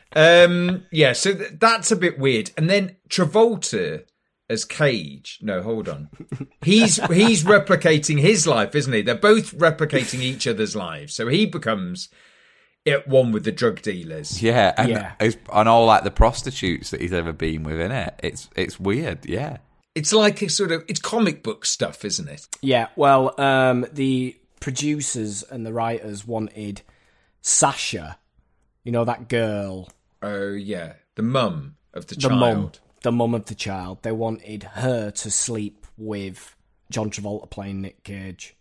F: Um, yeah, so th- that's a bit weird. And then Travolta as Cage. No, hold on. He's he's replicating his life, isn't he? They're both replicating each other's lives. So he becomes at one with the drug dealers.
D: Yeah, and,
E: Yeah.
D: and all, like, the prostitutes that he's ever been with, innit? It's, it's weird, yeah.
F: It's like a sort of, it's comic book stuff, isn't it?
E: Yeah, well, um, the producers and the writers wanted Sasha, you know, that girl.
F: Oh, yeah. The mum of the,
E: The
F: child.
E: mum. The mum of the child. They wanted her to sleep with John Travolta playing Nick Cage.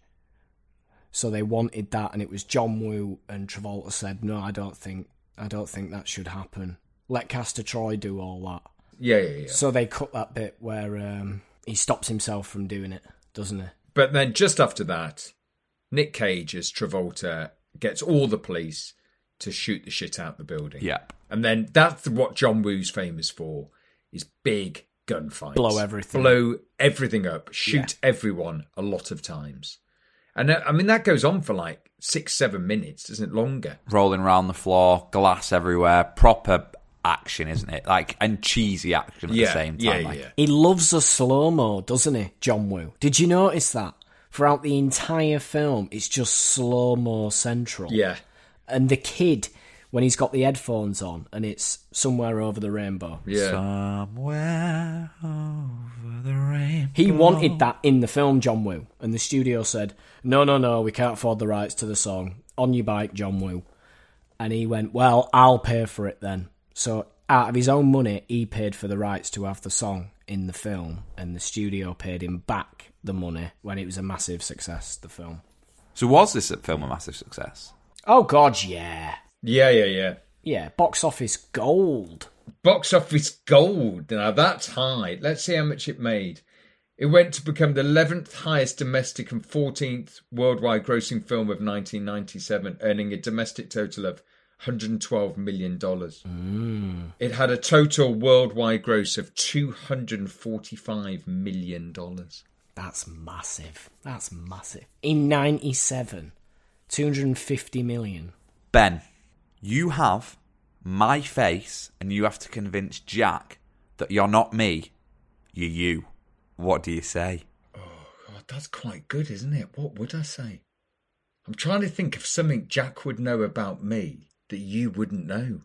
E: So they wanted that, and it was John Woo, and Travolta said, no, I don't think I don't think that should happen. Let Castor Troy do all that.
F: Yeah, yeah, yeah.
E: So they cut that bit where um, he stops himself from doing it, doesn't he?
F: But then just after that, Nick Cage as Travolta gets all the police to shoot the shit out the building.
D: Yeah.
F: And then that's what John Woo's famous for, is big gunfights.
E: Blow everything.
F: Blow everything up. Shoot everyone a lot of times. And uh, I mean, that goes on for like six, seven minutes, isn't it? Longer.
D: Rolling around the floor, glass everywhere, proper action, isn't it? Like, and cheesy action at
F: Yeah,
D: the same
F: yeah,
D: time. like,
F: yeah.
E: He loves a slow-mo, doesn't he, John Woo? Did you notice that? Throughout the entire film, it's just slow-mo central.
F: Yeah.
E: And the kid, when he's got the headphones on, and it's Somewhere Over the Rainbow.
F: Yeah.
D: Somewhere over the rainbow.
E: He wanted that in the film, John Woo. And the studio said, no, no, no, we can't afford the rights to the song. On your bike, John Woo. And he went, well, I'll pay for it then. So out of his own money, he paid for the rights to have the song in the film. And the studio paid him back the money when it was a massive success, the film.
D: So was this film a massive success?
E: Oh, God, yeah.
F: Yeah, yeah, yeah.
E: Yeah, box office gold.
F: Box office gold. Now that's high. Let's see how much it made. It went to become the eleventh highest domestic and fourteenth worldwide grossing film of nineteen ninety-seven, earning a domestic total of one hundred twelve million dollars.
E: Mm.
F: It had a total worldwide gross of two hundred forty-five million dollars.
E: That's massive. That's massive. In ninety-seven, two hundred fifty million.
D: Ben, you have my face and you have to convince Jack that you're not me, you're you. What do you say?
F: Oh, God, that's quite good, isn't it? What would I say? I'm trying to think of something Jack would know about me that you wouldn't know.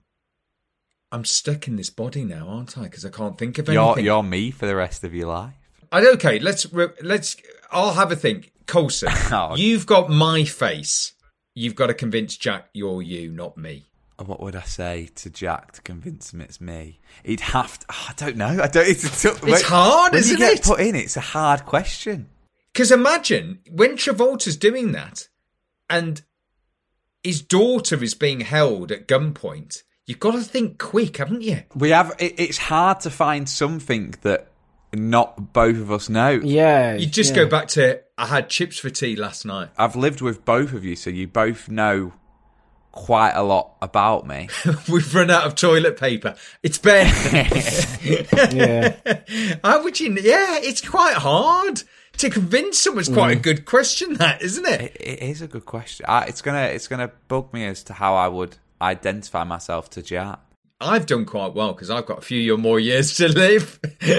F: I'm stuck in this body now, aren't I? Because I can't think of
D: You're,
F: anything.
D: you're me for the rest of your life.
F: I, okay, let's let's. I'll have a think. Coulson,
D: Oh.
F: you've got my face. You've got to convince Jack you're you, not me.
D: What would I say to Jack to convince him it's me? He'd have to. Oh, I don't know. I don't. It's, it's,
F: It's hard,
D: when
F: isn't
D: you get
F: it?
D: put in, it's a hard question.
F: Because imagine when Travolta's doing that, and his daughter is being held at gunpoint. You've got to think quick, haven't you?
D: We have. It, it's hard to find something that not both of us know.
E: Yeah.
F: You just
E: yeah.
F: go back to, I had chips for tea last night.
D: I've lived with both of you, so you both know quite a lot about me.
F: We've run out of toilet paper. It's Ben.
E: Yeah.
F: How would you? Yeah, it's quite hard to convince someone. It's quite mm. a good question, that, isn't it?
D: It, it is a good question. I, it's gonna it's gonna bug me as to how I would identify myself to Jack.
F: I've done quite well because I've got a few more years to live.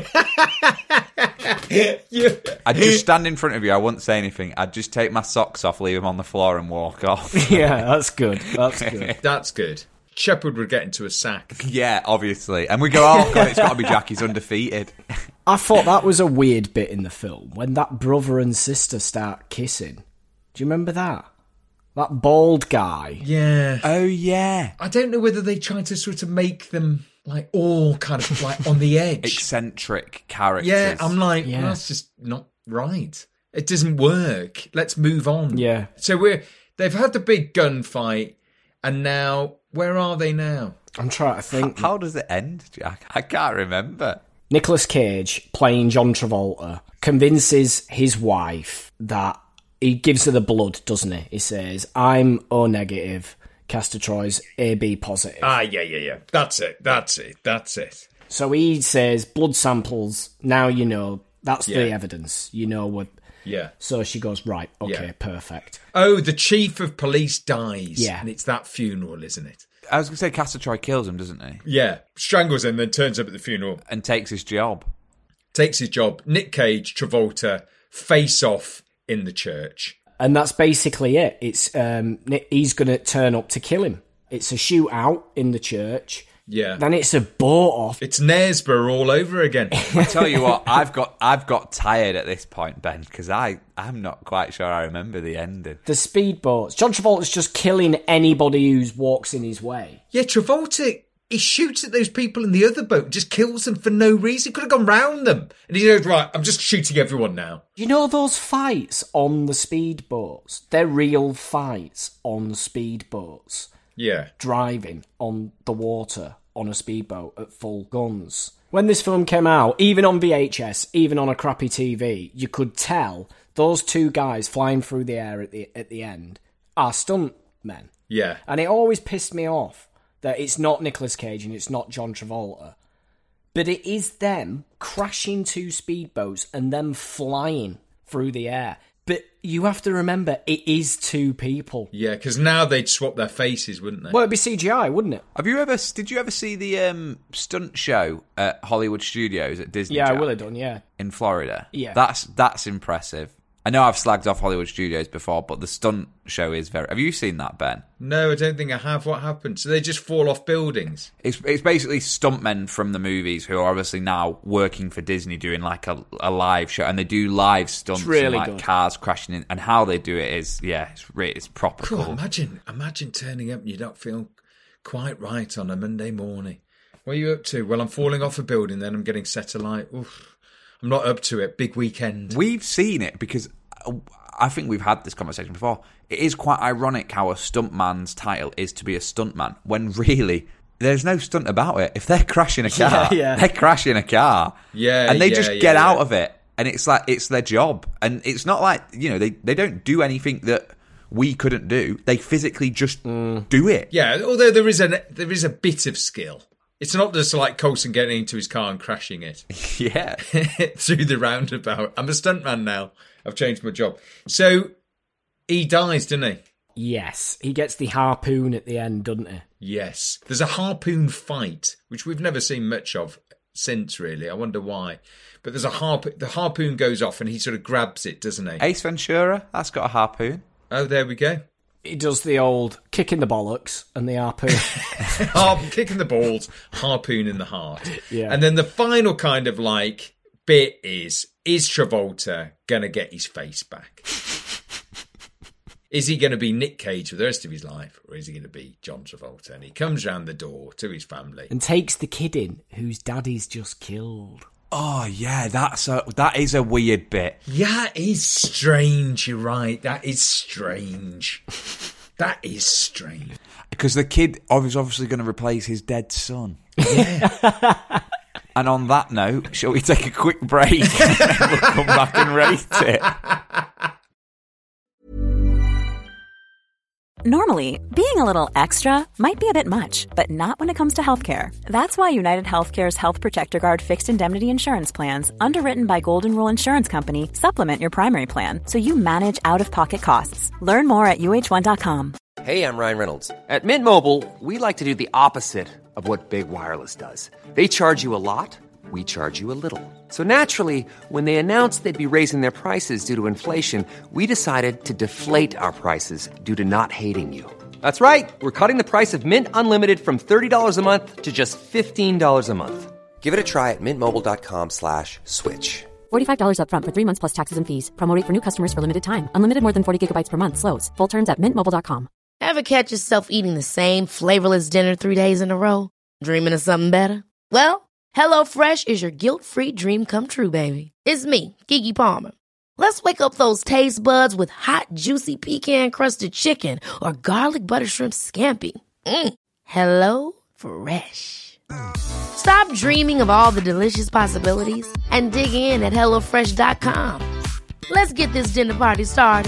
F: you...
D: I'd just stand in front of you. I wouldn't say anything. I'd just take my socks off, leave them on the floor, and walk off.
E: Yeah, that's good. That's good.
F: That's good. Shepherd would get into a sack.
D: Yeah, obviously. And we go, oh, God, it's got to be Jack. He's undefeated.
E: I thought that was a weird bit in the film when that brother and sister start kissing. Do you remember that? That bald guy.
F: Yeah.
D: Oh, yeah.
F: I don't know whether they tried to sort of make them, like, all kind of, like, on the edge.
D: Eccentric characters.
F: Yeah, I'm like,
E: yeah.
F: well, that's just not right. It doesn't work. Let's move on.
E: Yeah.
F: So we're they've had the big gunfight, and now, where are they now?
E: I'm trying to think.
D: How, how does it end, Jack? I can't remember.
E: Nicolas Cage, playing John Travolta, convinces his wife that he gives her the blood, doesn't he? He says, I'm O negative, Castor Troy's A B positive.
F: Ah, yeah, yeah, yeah. That's it. That's it. That's it.
E: So he says, blood samples, now you know. That's
F: Yeah.
E: the evidence. You know what.
F: Yeah.
E: So she goes, right, okay,
F: Yeah.
E: perfect.
F: Oh, the chief of police dies.
E: Yeah.
F: And it's that funeral, isn't it?
D: I was going to say Castor Troy kills him, doesn't he?
F: Yeah. Strangles him, then turns up at the funeral.
D: And takes his job.
F: Takes his job. Nick Cage, Travolta, face off in the church.
E: And that's basically it. It's um, he's going to turn up to kill him. It's a shootout in the church.
F: Yeah.
E: Then it's a boat off.
F: It's Knaresborough all over again.
D: I tell you what, I've got I've got tired at this point, Ben, because I I'm not quite sure I remember the ending.
E: The speedboats. John Travolta's just killing anybody who walks in his way.
F: Yeah, Travolta, he shoots at those people in the other boat and just kills them for no reason. He could have gone round them. And he goes, right, I'm just shooting everyone now.
E: You know those fights on the speedboats? They're real fights on speedboats.
F: Yeah.
E: Driving on the water on a speedboat at full guns. When this film came out, even on V H S, even on a crappy T V, you could tell those two guys flying through the air at the at the end are stunt men.
F: Yeah.
E: And it always pissed me off that it's not Nicolas Cage and it's not John Travolta. But it is them crashing two speedboats and them flying through the air. But you have to remember, it is two people.
F: Yeah, because now they'd swap their faces, wouldn't they?
E: Well, it'd be C G I, wouldn't it?
D: Have you ever? Did you ever see the um, stunt show at Hollywood Studios at Disney?
E: Yeah,
D: Jack,
E: I will have done, yeah.
D: in Florida.
E: Yeah.
D: that's that's impressive. I know I've slagged off Hollywood Studios before, but the stunt show is very... Have you seen that, Ben?
F: No, I don't think I have. What happened? So they just fall off buildings?
D: It's it's basically stuntmen from the movies who are obviously now working for Disney doing like a, a live show, and they do live stunts,
E: It's really
D: and like
E: good.
D: cars crashing in, and how they do it is, yeah, it's re- it's proper
F: Cool.
D: cool.
F: Imagine, imagine turning up and you don't feel quite right on a Monday morning. What are you up to? Well, I'm falling off a building, then I'm getting set alight. Oof, I'm not up to it. Big weekend.
D: We've seen it because I think we've had this conversation before. It is quite ironic how a stuntman's title is to be a stuntman, when really there's no stunt about it. If they're crashing a car,
E: Yeah, yeah.
D: they're crashing a car.
F: Yeah,
D: and they
F: yeah,
D: just
F: yeah,
D: get
F: yeah.
D: out of it. And it's like, it's their job. And it's not like, you know, they, they don't do anything that we couldn't do. They physically just do it.
F: Yeah, although there is a there is a bit of skill. It's not just like Coulson getting into his car and crashing it
D: Yeah.
F: through the roundabout. I'm a stuntman now. I've changed my job. So he dies, doesn't he?
E: Yes, he gets the harpoon at the end, doesn't he?
F: Yes. There's a harpoon fight, which we've never seen much of since, really. I wonder why. But there's a harpoon. The harpoon goes off and he sort of grabs it, doesn't he?
D: Ace Ventura, that's got a harpoon.
F: Oh, there we go.
E: He does the old kick in the bollocks and the harpoon.
F: Harp, kicking the balls, harpoon in the heart.
E: Yeah.
F: And then the final kind of like bit is, is Travolta going to get his face back? Is he going to be Nick Cage for the rest of his life, or is he going to be John Travolta? And he comes round the door to his family.
E: And takes the kid in whose daddy's just killed.
D: Oh, yeah, that's a, that is a weird bit.
F: Yeah, it is strange, you're right. That is strange. That is strange.
D: Because the kid is obviously going to replace his dead son. Yeah. And on that note, shall we take a quick break and then we'll come back and rate it?
G: Normally, being a little extra might be a bit much, but not when it comes to healthcare. That's why United Healthcare's Health Protector Guard fixed indemnity insurance plans, underwritten by Golden Rule Insurance Company, supplement your primary plan so you manage out-of-pocket costs. Learn more at U H one dot com.
A: Hey, I'm Ryan Reynolds. At Mint Mobile, we like to do the opposite of what Big Wireless does. They charge you a lot, we charge you a little. So naturally, when they announced they'd be raising their prices due to inflation, we decided to deflate our prices due to not hating you. That's right. We're cutting the price of Mint Unlimited from thirty dollars a month to just fifteen dollars a month. Give it a try at mintmobile.com slash switch.
B: forty-five dollars up front for three months plus taxes and fees. Promo rate for new customers for limited time. Unlimited more than forty gigabytes per month slows. Full terms at mint mobile dot com.
C: Ever catch yourself eating the same flavorless dinner three days in a row? Dreaming of something better? Well, HelloFresh is your guilt-free dream come true, baby. It's me, Keke Palmer. Let's wake up those taste buds with hot, juicy pecan-crusted chicken or garlic butter shrimp scampi. Mm. Hello Fresh. Stop dreaming of all the delicious possibilities and dig in at hello fresh dot com. Let's get this dinner party started.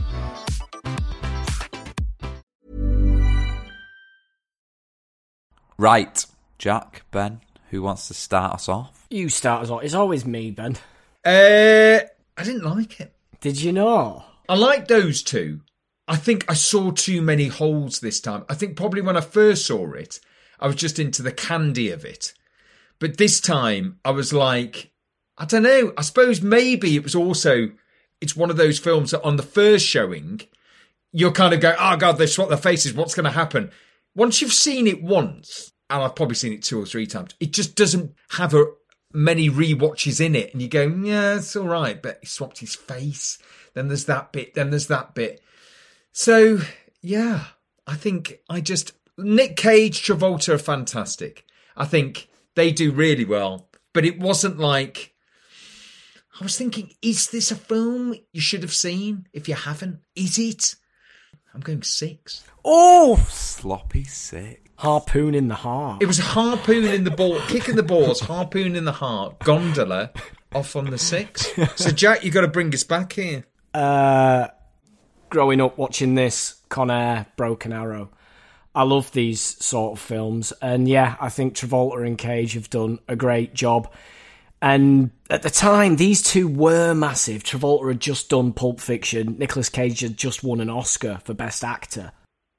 D: Right, Jack, Ben, who wants to start us off?
E: You start us off. It's always me, Ben.
F: Uh, I didn't like it.
E: Did you know?
F: I like those two. I think I saw too many holes this time. I think probably when I first saw it, I was just into the candy of it. But this time, I was like, I don't know. I suppose maybe it was also, it's one of those films that on the first showing, you're kind of going, oh God, they've swapped their faces. What's going to happen? Once you've seen it once, and I've probably seen it two or three times, it just doesn't have a, many rewatches in it. And you go, yeah, it's all right. But he swapped his face. Then there's that bit. Then there's that bit. So, yeah, I think I just... Nick Cage, Travolta are fantastic. I think they do really well. But it wasn't like... I was thinking, is this a film you should have seen if you haven't? Is it? I'm going six.
E: Oh!
D: Sloppy six.
E: Harpoon in the heart.
F: It was a harpoon in the ball, kicking the balls, harpoon in the heart, gondola, off on the six. So, Jack, you got to bring us back here.
E: Uh, growing up watching this, Con Air, Broken Arrow. I love these sort of films. And yeah, I think Travolta and Cage have done a great job. And at the time, these two were massive. Travolta had just done Pulp Fiction. Nicolas Cage had just won an Oscar for Best Actor.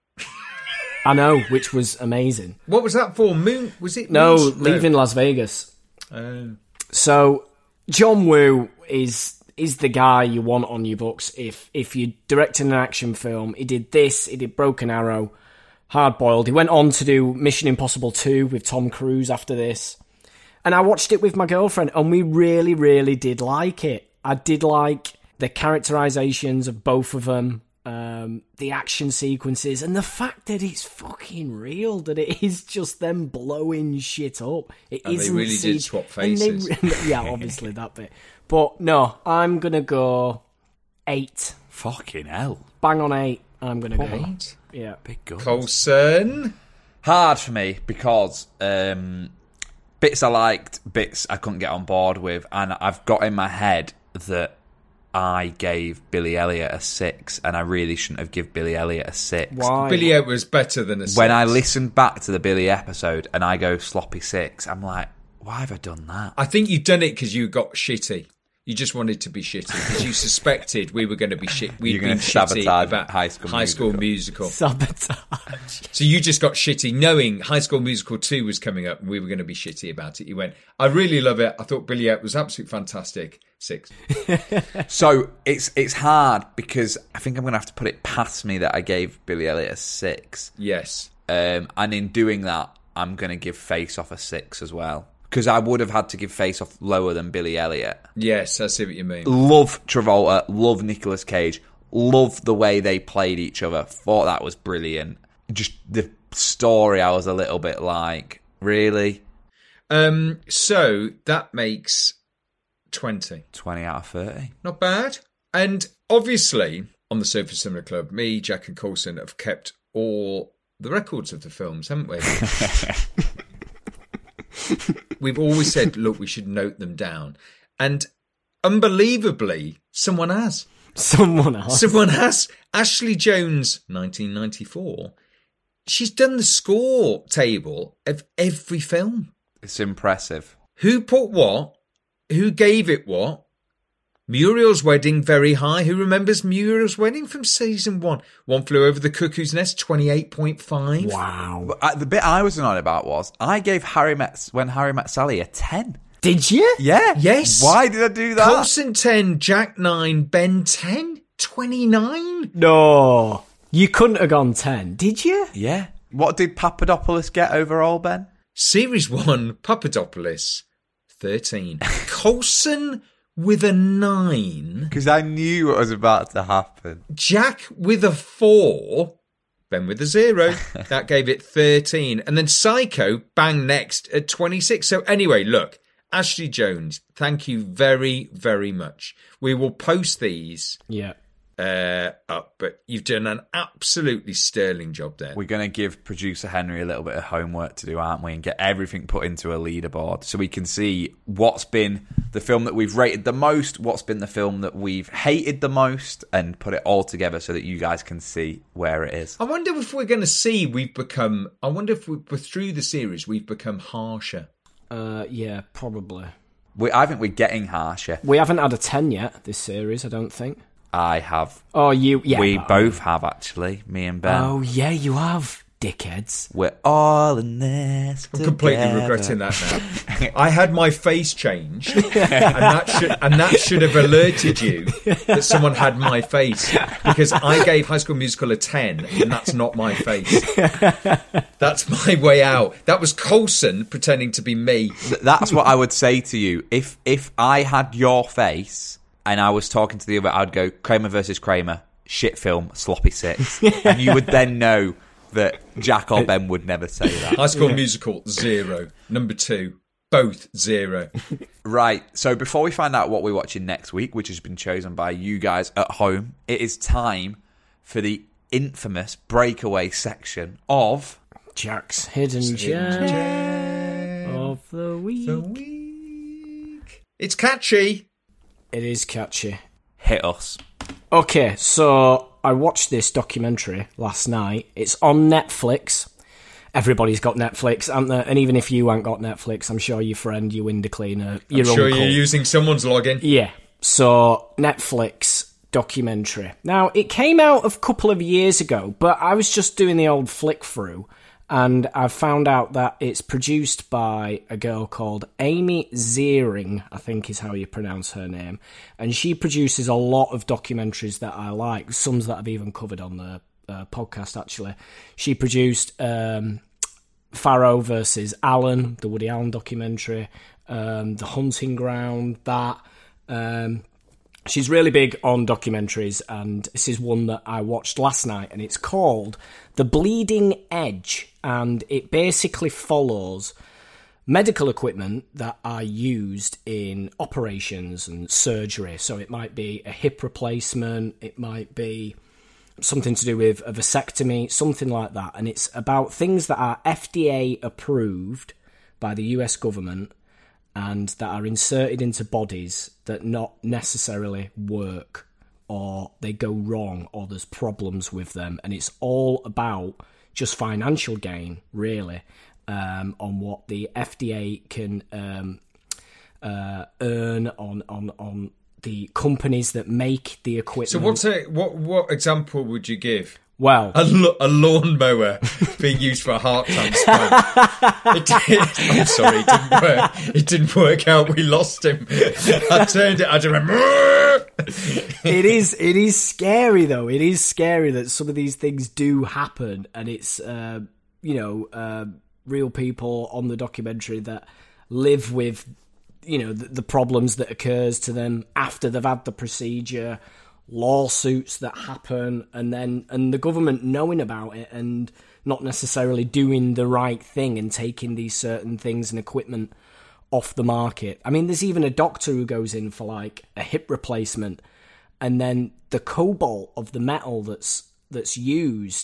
E: I know, which was amazing.
F: What was that for? Moon? Was it?
E: No,
F: Moon?
E: Leaving
F: no.
E: Las Vegas.
F: Oh.
E: So, John Woo is is the guy you want on your books if if you're directing an action film. He did this, he did Broken Arrow, Hard Boiled. He went on to do Mission Impossible two with Tom Cruise after this. And I watched it with my girlfriend, and we really, really did like it. I did like the characterizations of both of them. Um, the action sequences, and the fact that it's fucking real, that it is just them blowing shit up. It
F: and
E: isn't
F: they really
E: C G.
F: did swap faces.
E: They, yeah, obviously that bit. But no, I'm gonna go eight.
D: Fucking hell.
E: Bang on eight. I'm gonna
F: What?
E: go
F: Eight?
E: Yeah.
D: Big gun.
F: Coulson.
D: Hard for me because um, bits I liked, bits I couldn't get on board with, and I've got in my head that I gave Billy Elliot a six, and I really shouldn't have given Billy Elliot a six.
E: Why?
F: Billy Elliot was better than a six.
D: When I listened back to the Billy episode and I go sloppy six, I'm like, why have I done that?
F: I think you've done it because you got shitty. You just wanted to be shitty because you suspected we were going to be shit. We'd
D: You're
F: been
D: gonna
F: shitty
D: sabotage
F: about
D: High School
F: High School Musical.
E: Sabotage.
F: So you just got shitty knowing High School Musical two was coming up and we were going to be shitty about it. You went, I really love it. I thought Billy Elliot was absolutely fantastic. Six.
D: So it's it's hard because I think I'm going to have to put it past me that I gave Billy Elliot a six.
F: Yes.
D: Um, and in doing that, I'm going to give Face Off a six as well. Because I would have had to give Face Off lower than Billy Elliot.
F: Yes, I see what you mean.
D: Love Travolta, love Nicolas Cage, love the way they played each other. Thought that was brilliant. Just the story, I was a little bit like, really?
F: Um. So that makes twenty.
D: twenty out of thirty.
F: Not bad. And obviously, on the Sofa Cinema Club, me, Jack and Coulson have kept all the records of the films, haven't we? We've always said, look, we should note them down. And unbelievably, someone has.
E: Someone has.
F: Someone has. Ashley Jones, nineteen ninety-four. She's done the score table of every film.
D: It's impressive.
F: Who put what? Who gave it what? Muriel's Wedding, very high. Who remembers Muriel's Wedding from season one? One Flew Over the Cuckoo's Nest, twenty-eight point five.
E: Wow.
D: But, uh, the bit I was annoyed about was I gave Harry Met When Harry Met Sally a ten.
E: Did you?
D: Yeah.
F: Yes.
D: Why did I do that?
F: Coulson ten, Jack nine, Ben ten, twenty-nine.
E: No. You couldn't have gone ten, did you?
D: Yeah. What did Papadopoulos get overall, Ben?
F: Series one, Papadopoulos, thirteen. Coulson with a nine.
D: Because I knew what was about to happen.
F: Jack with a four. Ben with a zero. That gave it thirteen. And then Psycho, bang next at twenty-six. So anyway, look, Ashley Jones, thank you very, very much. We will post these
E: Yeah.
F: uh, up, but you've done an absolutely sterling job there.
D: We're going to give producer Henry a little bit of homework to do, aren't we? And get everything put into a leaderboard so we can see what's been the film that we've rated the most, what's been the film that we've hated the most, and put it all together so that you guys can see where it is.
F: I wonder if we're going to see we've become, I wonder if we, through the series we've become harsher.
E: Uh, yeah, probably.
D: We, I think we're getting harsher.
E: We haven't had a ten yet, this series, I don't think.
D: I have.
E: Oh, you... Yeah.
D: we
E: but-
D: both have, actually, me and Ben.
E: Oh, yeah, you have, dickheads.
D: We're all in this
F: I'm completely
D: together.
F: regretting that now. I had my face changed, and that should and that should have alerted you that someone had my face, because I gave High School Musical a ten, and that's not my face. That's my way out. That was Coulson pretending to be me.
D: Th- That's what I would say to you. If if I had your face and I was talking to the other, I'd go Kramer versus Kramer, shit film, sloppy six, and you would then know that Jack or Ben would never say that.
F: High School Musical zero. Number two, both zero.
D: Right, so before we find out what we're watching next week, which has been chosen by you guys at home, it is time for the infamous breakaway section of
E: Jack's Hidden Gem of the week.
F: The week. It's catchy.
E: It is catchy.
D: Hit Us.
E: Okay, so I watched this documentary last night. It's on Netflix. Everybody's got Netflix, haven't they? And even if you ain't got Netflix, I'm sure your friend, your window cleaner, your
F: I'm sure
E: uncle...
F: you're using someone's login.
E: Yeah. So, Netflix documentary. Now, it came out a couple of years ago, but I was just doing the old flick through, and I found out that it's produced by a girl called Amy Ziering, I think is how you pronounce her name, and she produces a lot of documentaries that I like, some that I've even covered on the uh, podcast, actually. She produced um, Farrow versus Allen, the Woody Allen documentary, um, The Hunting Ground, that... Um, she's really big on documentaries, and this is one that I watched last night, and it's called The Bleeding Edge, and it basically follows medical equipment that are used in operations and surgery. So it might be a hip replacement, it might be something to do with a vasectomy, something like that, and it's about things that are F D A approved by the U S government and that are inserted into bodies that not necessarily work, or they go wrong, or there's problems with them. And it's all about just financial gain, really, um, on what the F D A can um, uh, earn on, on, on the companies that make the equipment.
F: So what's a, what what example would you give?
E: Well,
F: A, lo- a lawnmower being used for a heart transplant. It did, I'm sorry, it didn't work. It didn't work out. We lost him. I turned it. I just went.
E: it is it is scary though. It is scary that some of these things do happen, and it's uh, you know uh, real people on the documentary that live with you know the, the problems that occurs to them after they've had the procedure. Lawsuits that happen, and then and the government knowing about it and not necessarily doing the right thing and taking these certain things and equipment off the market. I mean, there's even a doctor who goes in for like a hip replacement, and then the cobalt of the metal that's that's used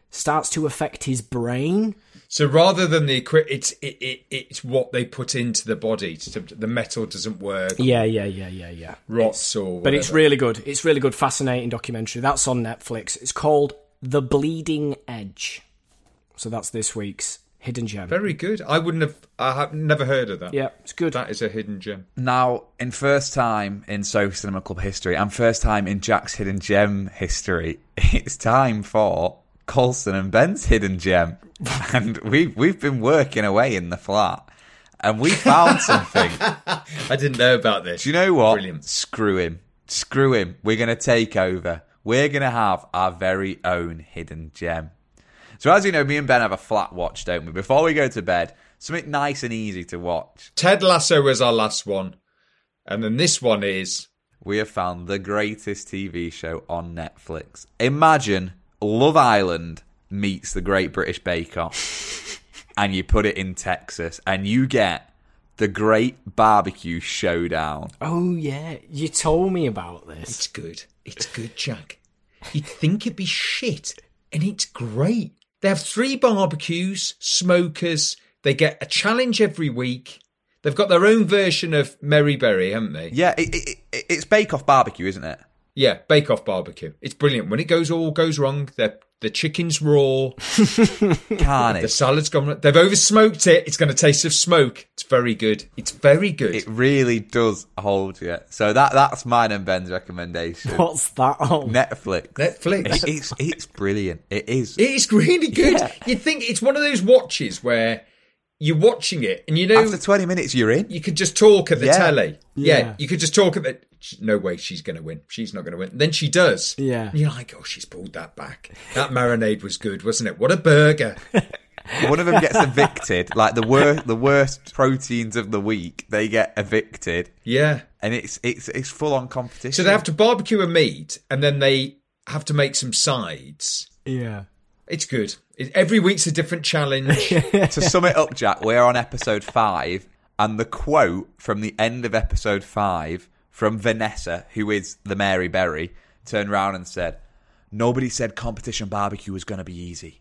E: starts to affect his brain.
F: So rather than the equipment, it's it, it it's what they put into the body. To, the metal doesn't work.
E: Yeah, yeah, yeah, yeah, yeah.
F: Rots or whatever.
E: But it's really good. It's really good, fascinating documentary. That's on Netflix. It's called The Bleeding Edge. So that's this week's hidden gem.
F: Very good. I wouldn't have. I have never heard of that.
E: Yeah, it's good.
F: That is a hidden gem.
D: Now, in first time in Sofa Cinema Club history, and first time in Jack's hidden gem history, it's time for Colson and Ben's hidden gem. And we've, we've been working away in the flat, and we found something.
F: I didn't know about this.
D: Do you know what?
F: Brilliant.
D: Screw him. Screw him. We're going to take over. We're going to have our very own hidden gem. So as you know, me and Ben have a flat watch, don't we? Before we go to bed, something nice and easy to watch.
F: Ted Lasso was our last one. And then this one is...
D: We have found the greatest T V show on Netflix. Imagine Love Island meets the Great British Bake Off. And you put it in Texas. And you get the Great Barbecue Showdown.
E: Oh, yeah. You told me about this.
F: It's good. It's good, Jack. You'd think it'd be shit. And it's great. They have three barbecues, smokers. They get a challenge every week. They've got their own version of Merryberry, haven't they?
D: Yeah, it, it, it, it's Bake Off Barbecue, isn't it?
F: Yeah, Bake Off Barbecue. It's brilliant. When it goes all goes wrong, the the chicken's raw.
D: Carnage.
F: The salad's gone wrong. They've over-smoked it. It's going to taste of smoke. It's very good. It's very good.
D: It really does hold you. So that that's mine and Ben's recommendation.
E: What's that on?
F: Netflix.
D: Netflix. It, it's it's brilliant. It is.
F: It is really good.
D: Yeah.
F: You'd think it's one of those watches where you're watching it and you know...
D: After twenty minutes, you're in.
F: You could just talk at the
D: Yeah.
F: telly. Yeah.
E: Yeah.
F: You could just talk at the... No way she's going to win. She's not going to win. Then she does.
E: Yeah.
F: And you're like, oh, she's pulled that back. That marinade was good, wasn't it? What a burger.
D: One of them gets evicted. Like the worst, the worst proteins of the week, they get evicted,
F: Yeah.
D: and it's it's it's full on competition.
F: So they have to barbecue a meat and then they have to make some sides.
E: Yeah.
F: It's good. It, every week's a different challenge.
D: To sum it up, Jack, we're on episode five, and the quote from the end of episode five from Vanessa, who is the Mary Berry, turned round and said, "Nobody said competition barbecue was going to be easy."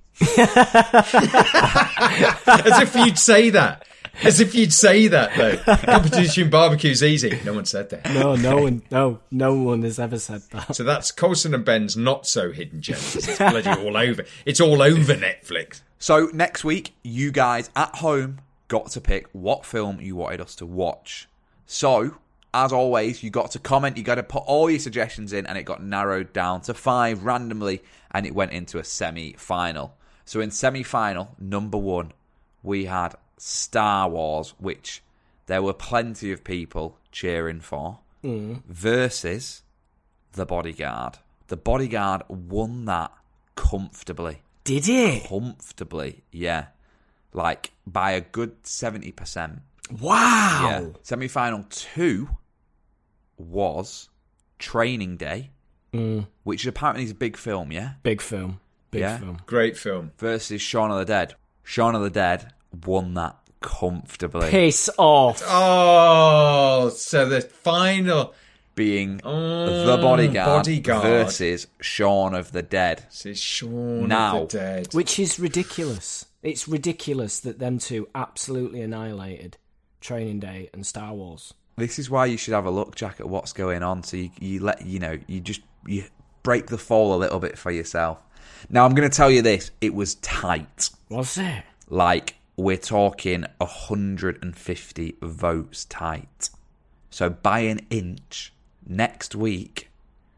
F: As if you'd say that. As if you'd say that, though. Competition barbecue's easy. No one said that.
E: No, no one, no, no one has ever said that.
F: So that's Colson and Ben's not so hidden gems. It's bloody all over. It's all over Netflix.
D: So next week, you guys at home got to pick what film you wanted us to watch. So, as always, you got to comment, you got to put all your suggestions in, and it got narrowed down to five randomly, and it went into a semi-final. So in semi-final, number one, we had Star Wars, which there were plenty of people cheering for, mm. versus The Bodyguard. The Bodyguard won that comfortably.
E: Did it?
D: Comfortably, yeah. Like, by a good seventy percent.
E: Wow.
D: Yeah. Semi-final two was Training Day,
E: mm.
D: which apparently is a big film, yeah?
E: Big film. Big
D: Yeah.
E: film.
F: Great film.
D: Versus Shaun of the Dead. Shaun of the Dead won that comfortably.
E: Piss off.
F: Oh, so the final...
D: Being
F: Oh,
D: The Bodyguard,
F: Bodyguard.
D: versus Shaun of the Dead.
F: This is Shaun
D: Now.
F: of the Dead.
E: Which is ridiculous. It's ridiculous that them two absolutely annihilated Training Day and Star Wars.
D: This is why you should have a look, Jack, at what's going on. So you, you let you know you just you break the fall a little bit for yourself. Now I'm going to tell you this: it was tight.
E: Was it?
D: Like we're talking one hundred fifty votes tight. So by an inch, next week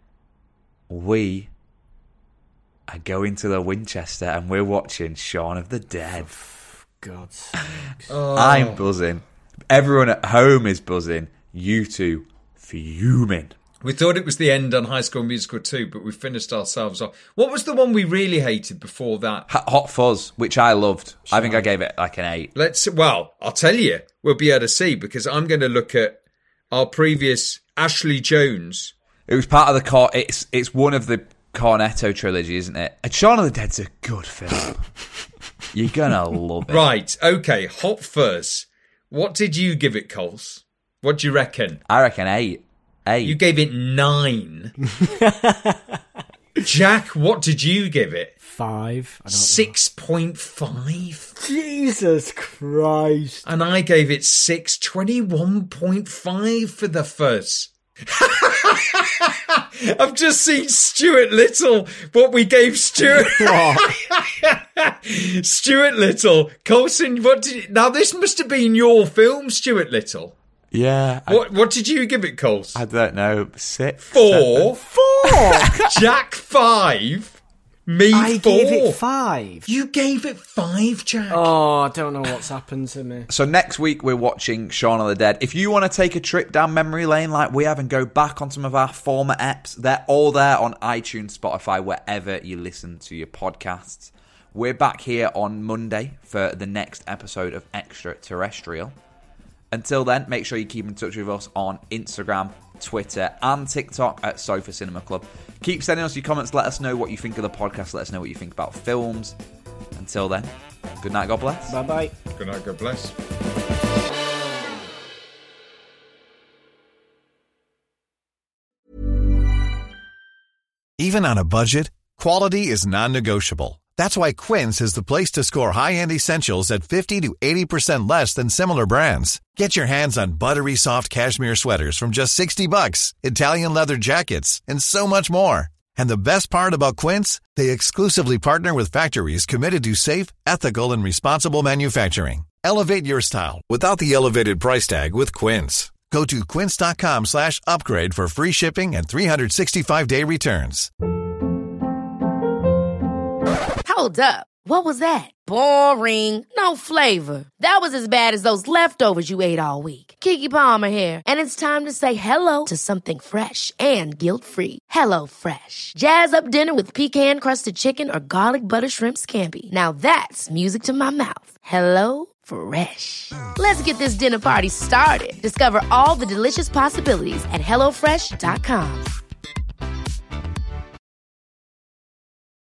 D: we are going to the Winchester and we're watching Shaun of the Dead.
E: God's sakes.
D: I'm buzzing. Everyone at home is buzzing. You two fuming.
F: We thought it was the end on High School Musical two, but we finished ourselves off. What was the one we really hated before that?
D: Hot Fuzz, which I loved. I think I gave it like an eight.
F: Let's. Well, I'll tell you. We'll be able to see because I'm going to look at our previous Ashley Jones.
D: It was part of the Cor- it's it's one of the Cornetto trilogy, isn't it? And Shaun of the Dead's a good film. You're gonna love it.
F: Right. Okay. Hot Fuzz. What did you give it, Coles? What do you reckon?
D: I reckon eight. Eight.
F: You gave it nine. Jack, what did you give it?
E: Five. I don't
F: six point five.
E: Jesus Christ.
F: And I gave it six, twenty-one point five for the fuzz. I've just seen Stuart Little, what we gave Stuart. Stuart Little. Coulson, what did you, now this must have been your film, Stuart Little.
D: Yeah. I,
F: What what did you give it, Coles?
D: I don't know. Six?
F: Four.
D: Seven? Four!
F: Jack, five. Me,
E: I
F: four.
E: gave it five.
F: You gave it five, Jack.
E: Oh, I don't know what's happened to me.
D: So next week we're watching Shaun of the Dead. If you want to take a trip down memory lane like we have and go back on some of our former eps, they're all there on iTunes, Spotify, wherever you listen to your podcasts. We're back here on Monday for the next episode of Extraterrestrial. Until then, make sure you keep in touch with us on Instagram, Twitter, and TikTok at Sofa Cinema Club. Keep sending us your comments. Let us know what you think of the podcast. Let us know what you think about films. Until then, good night, God bless.
E: Bye-bye.
F: Good night, God bless.
H: Even on a budget, quality is non-negotiable. That's why Quince is the place to score high-end essentials at fifty to eighty percent less than similar brands. Get your hands on buttery soft cashmere sweaters from just sixty bucks, Italian leather jackets, and so much more. And the best part about Quince, they exclusively partner with factories committed to safe, ethical, and responsible manufacturing. Elevate your style without the elevated price tag with Quince. Go to quince.com slash upgrade for free shipping and three sixty-five day returns.
C: Hold up. What was that? Boring. No flavor. That was as bad as those leftovers you ate all week. Keke Palmer here. And it's time to say hello to something fresh and guilt-free. Hello Fresh. Jazz up dinner with pecan-crusted chicken or garlic butter shrimp scampi. Now that's music to my mouth. Hello Fresh. Let's get this dinner party started. Discover all the delicious possibilities at hello fresh dot com.